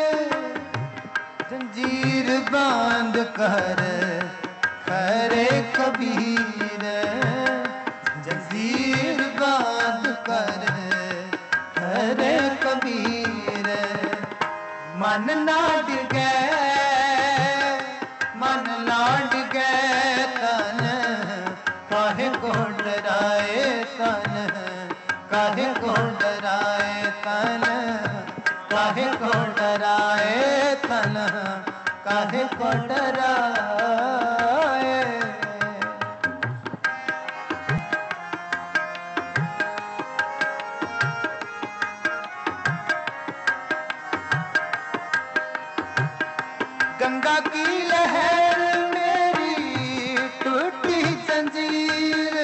जंजीर बांध कर खैरे कबीर, जंजीर बांध कर खैरे कबीर। मन ना डिगे, मन ना डिगे तन, काहे को डराए तन, काहे को डराए तन, काहे को डराए तन, काहे को डराए। गंगा की लहर मेरी टूटी जंजीर,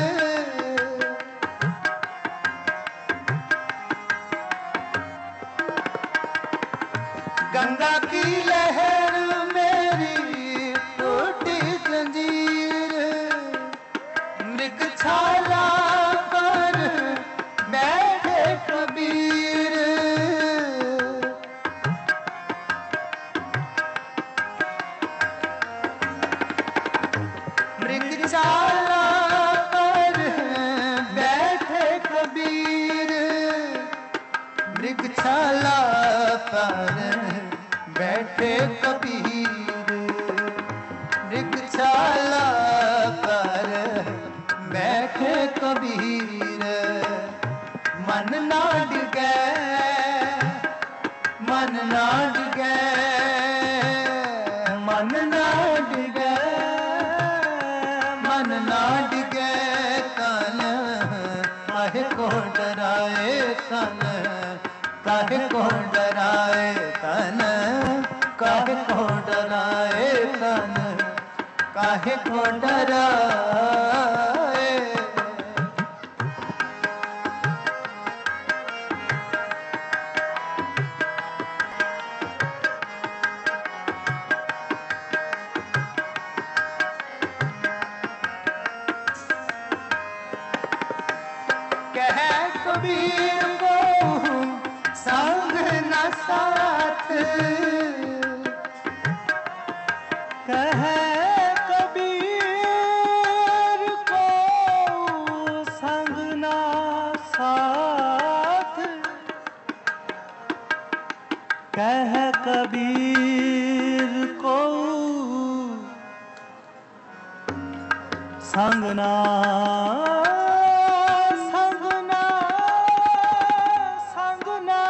गंगा की लहर मेरी टूटी जंजीर, मृगशाला पर बैठे कबीर, पर बैठे कबीर, वृक्षाला पर बैठे कबीर। मन ना डिगे, मन ना डिगे, मन ना डिगे, मन ना डिगे तन काहे को डराए तन, काहे को डराए तन, काहे को डराए तन, काहे को डराए। कह कबीर को संग न साथ, कह कबीर को संग ना साथ, कह कबीर को संग ना संग ना संग ना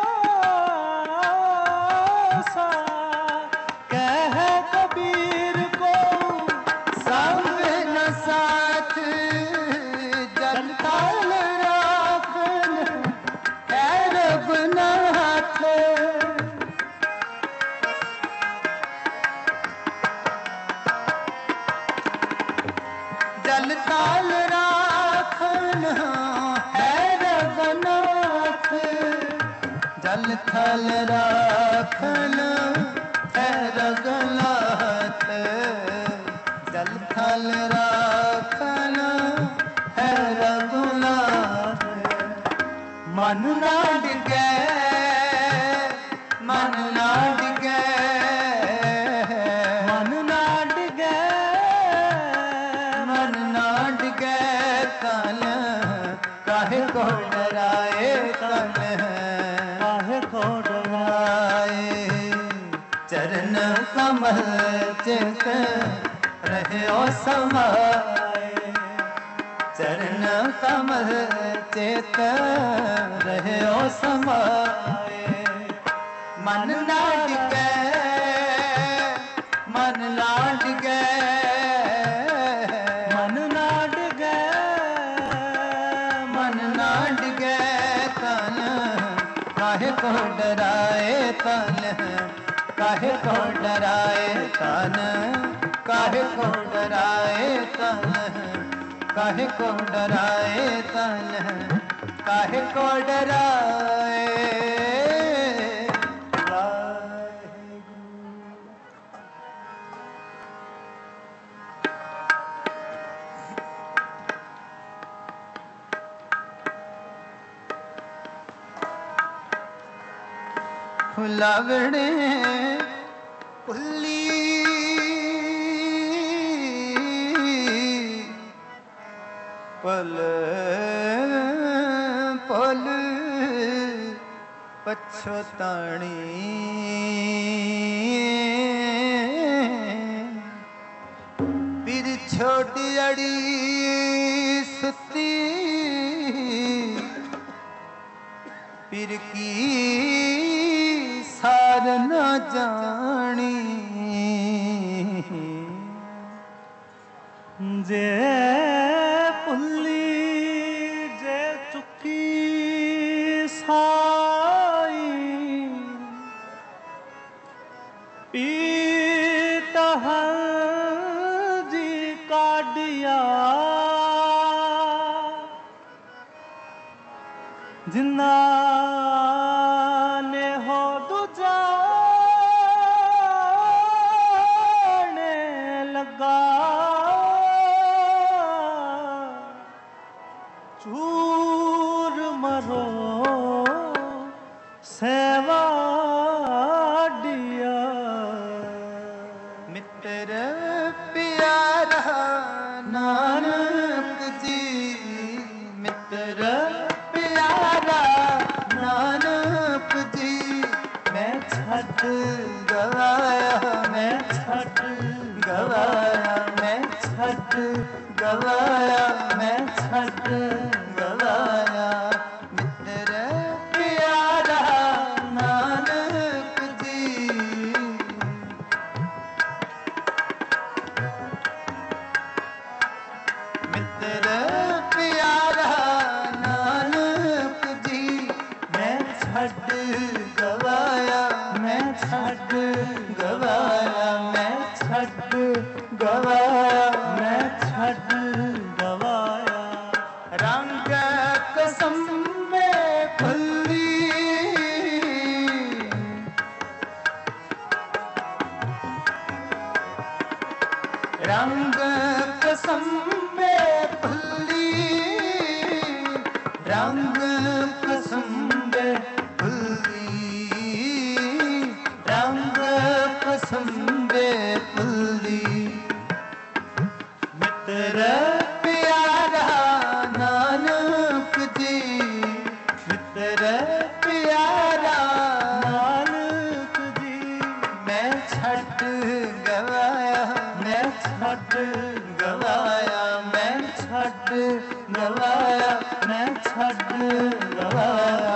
साथ, कह कबीर को संग न साथ, जल थाल राखन है रघुनाथ। जल थाल राखन है रघुनाथ, जल थल राखन है रघुनाथ, जल थल राखन है रघुनाथ। मन ना डिगे, मन ना डिगे, मन ना डिगे, मन ना डिगे तन काहे को डराए तन, काहे को डराए। चरण कमल चित रहे ओ समाए, चरण कमल चित रहे ओ समाए। मन ना डिगे, मन ना डिगे, मन ना डिगे, मन ना डिगे तन काहे को डराए तन, काहे को डराए तन, काहे को डराए तन, काहे को डराए तन, काहे को डराए। फुलावड़े पुल्ली पल पल पछताणी, फिर छोटी अड़ी सुती फिर की सार न जानी। जे पुल्ली जे चुकी साई, पीता जी काडिया, जिन्ना ने हो दुजाने लगा, चूर मरो सेवा दिया। छठ गवाया मैं छठ गवाया मैं छठ गवाया मैं छठ गवाया मित्र प्यारा नानक जी मित्र प्यारा नानक जी मैं छठ गवाया मैं छठ गवाया मैं छठ गवाया मैं छठ गवाया रंग कसम में फुल्ली रंग कसम में फुल्ली रंग कसम में फुल्ली रंग कसम में फुल्ली मित्र प्यारा नानक जी मित्र प्यारा नानक जी मैं छठ गवाया मैं छठ गवाया मैं छठ गवाया मैं छठ गवाया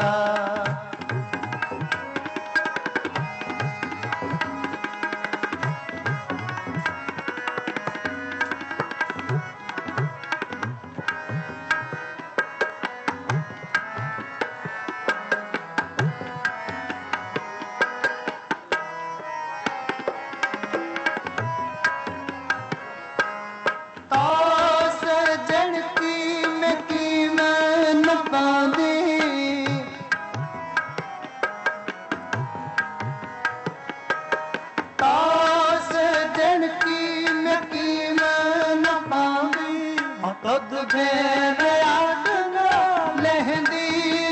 तद भेन याद न लहंदी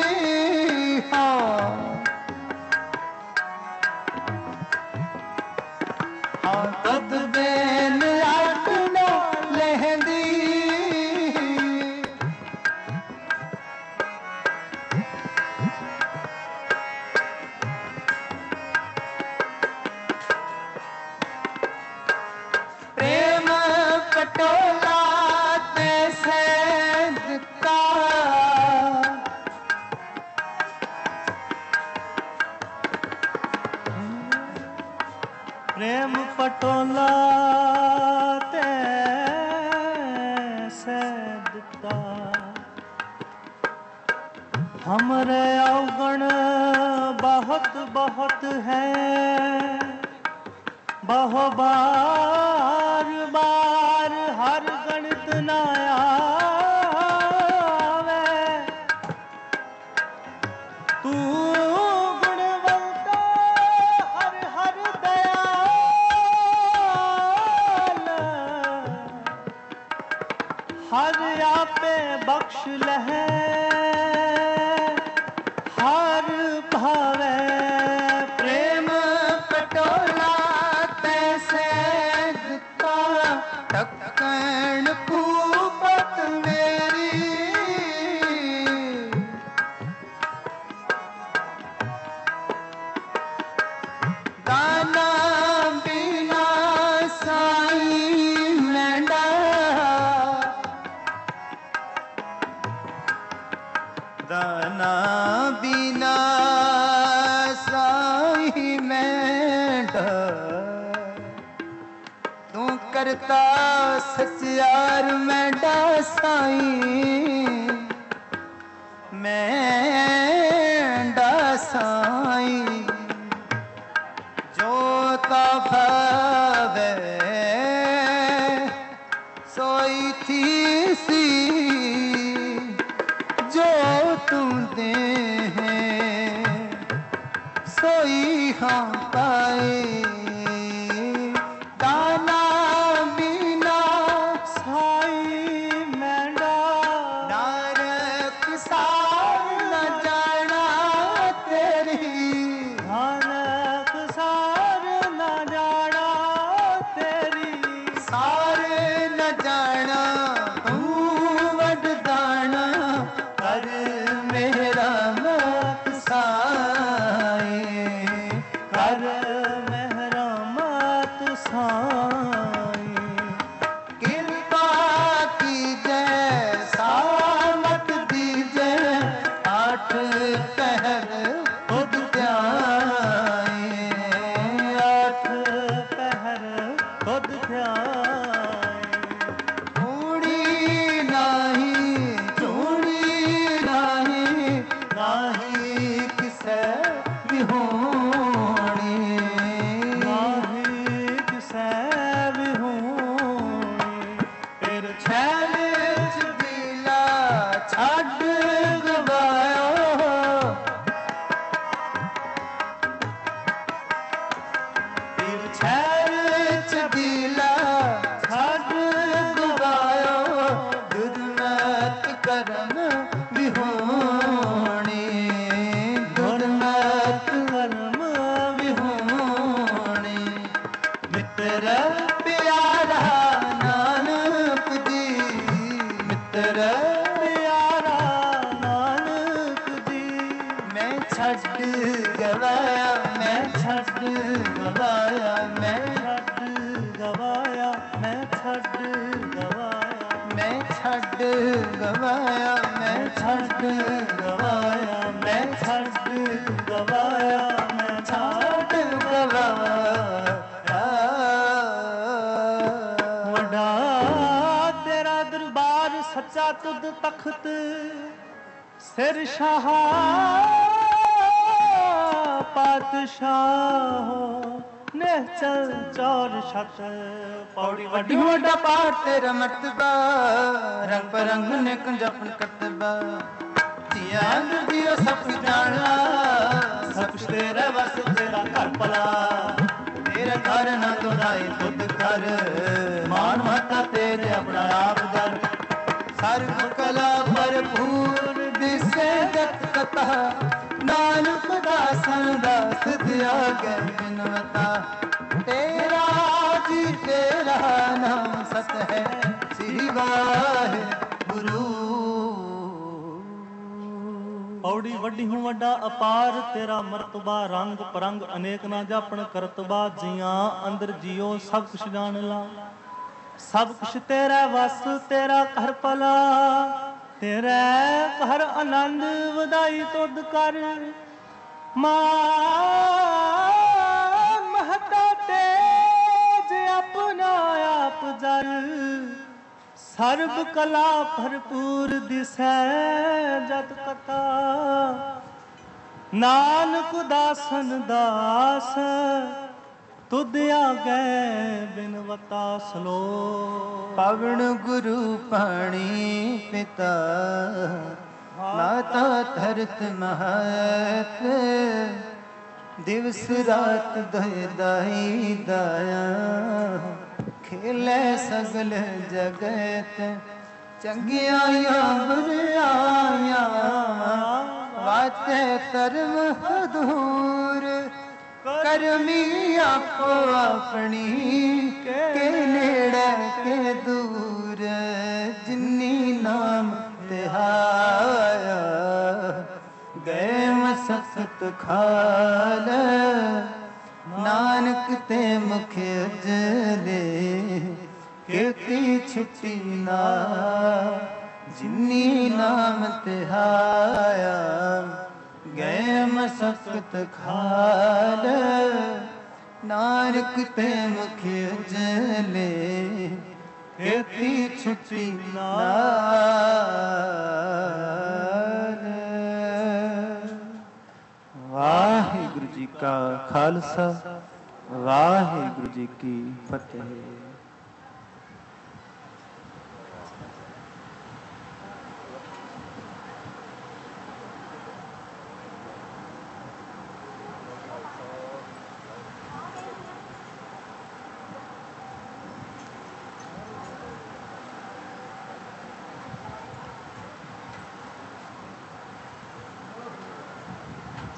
हाँ हाँ तद भेन याद न लहंदी प्रेम पटोला प्रेम पटोला ते सैदता हमरे अवगुण बहुत बहुत है बहु बार बार हर गणित न आवे तू गुणवंता हर हर दयाल हर आपे बख्श लहे हर भावे प्रेम पटोला तैसे दिता ढक्कन फूपत मेरी गाना बिना साईं मैंडा दाना बिना साईं मैंडा तू करता सचियार मैंडा साईं मैंडा साईं जोता भावे सोई थी सी जो तुम दे हैं सोई हाँ पाए दाना बिना साई मैंडा नानक सार न जाना तेरी नानक सार न जाना तेरी सार न जाना तू वडदाना कर मेरा मत साए कर मेहरा मत साई, कृपा कीजे सामत दीजे, आठ पहर खुद ध्याए, आठ पहर खुद ध्याए। ऊड़ी नाही चूड़ी नाही, नाही किसे विहोणी, नाही किसै विहोणी। फिर छैल च दिला छड्ड गवायो, फिर छैल च दिला छड्ड गवायो, दुर्मत करम विहोणी, दुर्मत कर्म विहोणी। मित्र प्यारा नानक जी, मित्र प्यारा नानक जी। मैं छड्ड गवाया, मैं छड्ड गवाया, मैं छड्ड गवाया मैं छड्ड गवाया, मैं छड्ड गवाया, मैं छड्ड गवाया, मैं छड्ड गवाया मैं छड्ड गवाया। वड्डा तेरा दरबार सच्चा तुद तख्त, सिर शाह पातशाह निहचल चौर छत। पौड़ी वड्डी वड्डी वड्डा पाठ तेरा मर्तबा, रंग परंग ने कंजपन करतबा, जिया जियो सब कुछ जाना, सब कुछ तेरा वस तेरा घर भला, तेरा घर न दुनाई खुद कर, मान माता तेरे अपना आप दर, सर्व कला भरपूर दिसे जत कथा, नानक दासन दास दिया गै बिनवता, तेरा जी तेरा नाम सत है, श्री वाहिगुरु। पौड़ी वड्डी हूँ वड्डा अपार तेरा मरतबा, रंग परंग अनेक ना जापन करतबा, जिया अंदर जियो सब कुछ जान ला, सब कुछ तेरा वस तेरा घर भला, तेरे घर आनंद वधाई तुद कर, मां महता तेज अपना आप जर, सर्ब कला भरपूर दिसै जत कथा, नानक दासन दास तुद आगे बिनवता सलो। पवन गुरु पाणी पिता, माता धरत महत, दिवस रात दय दाई दाया, खेले सगल जगत, चंगिया बुराया, वाते धर्म हदूर, करमी आपो अपनी, के नेड़े के दूर, जिन्नी नाम तिहाया, गए मसक्त खाल, नानक ते मुख उजले, कीर्ति छुटी ना, जिन्नी नाम तिहाया, गए मसक्त खाल, नानक ते मुख उजले, कीर्ति छुटी नाल। वाहिगुरु जी का खालसा, वाहिगुरु जी की फतेह।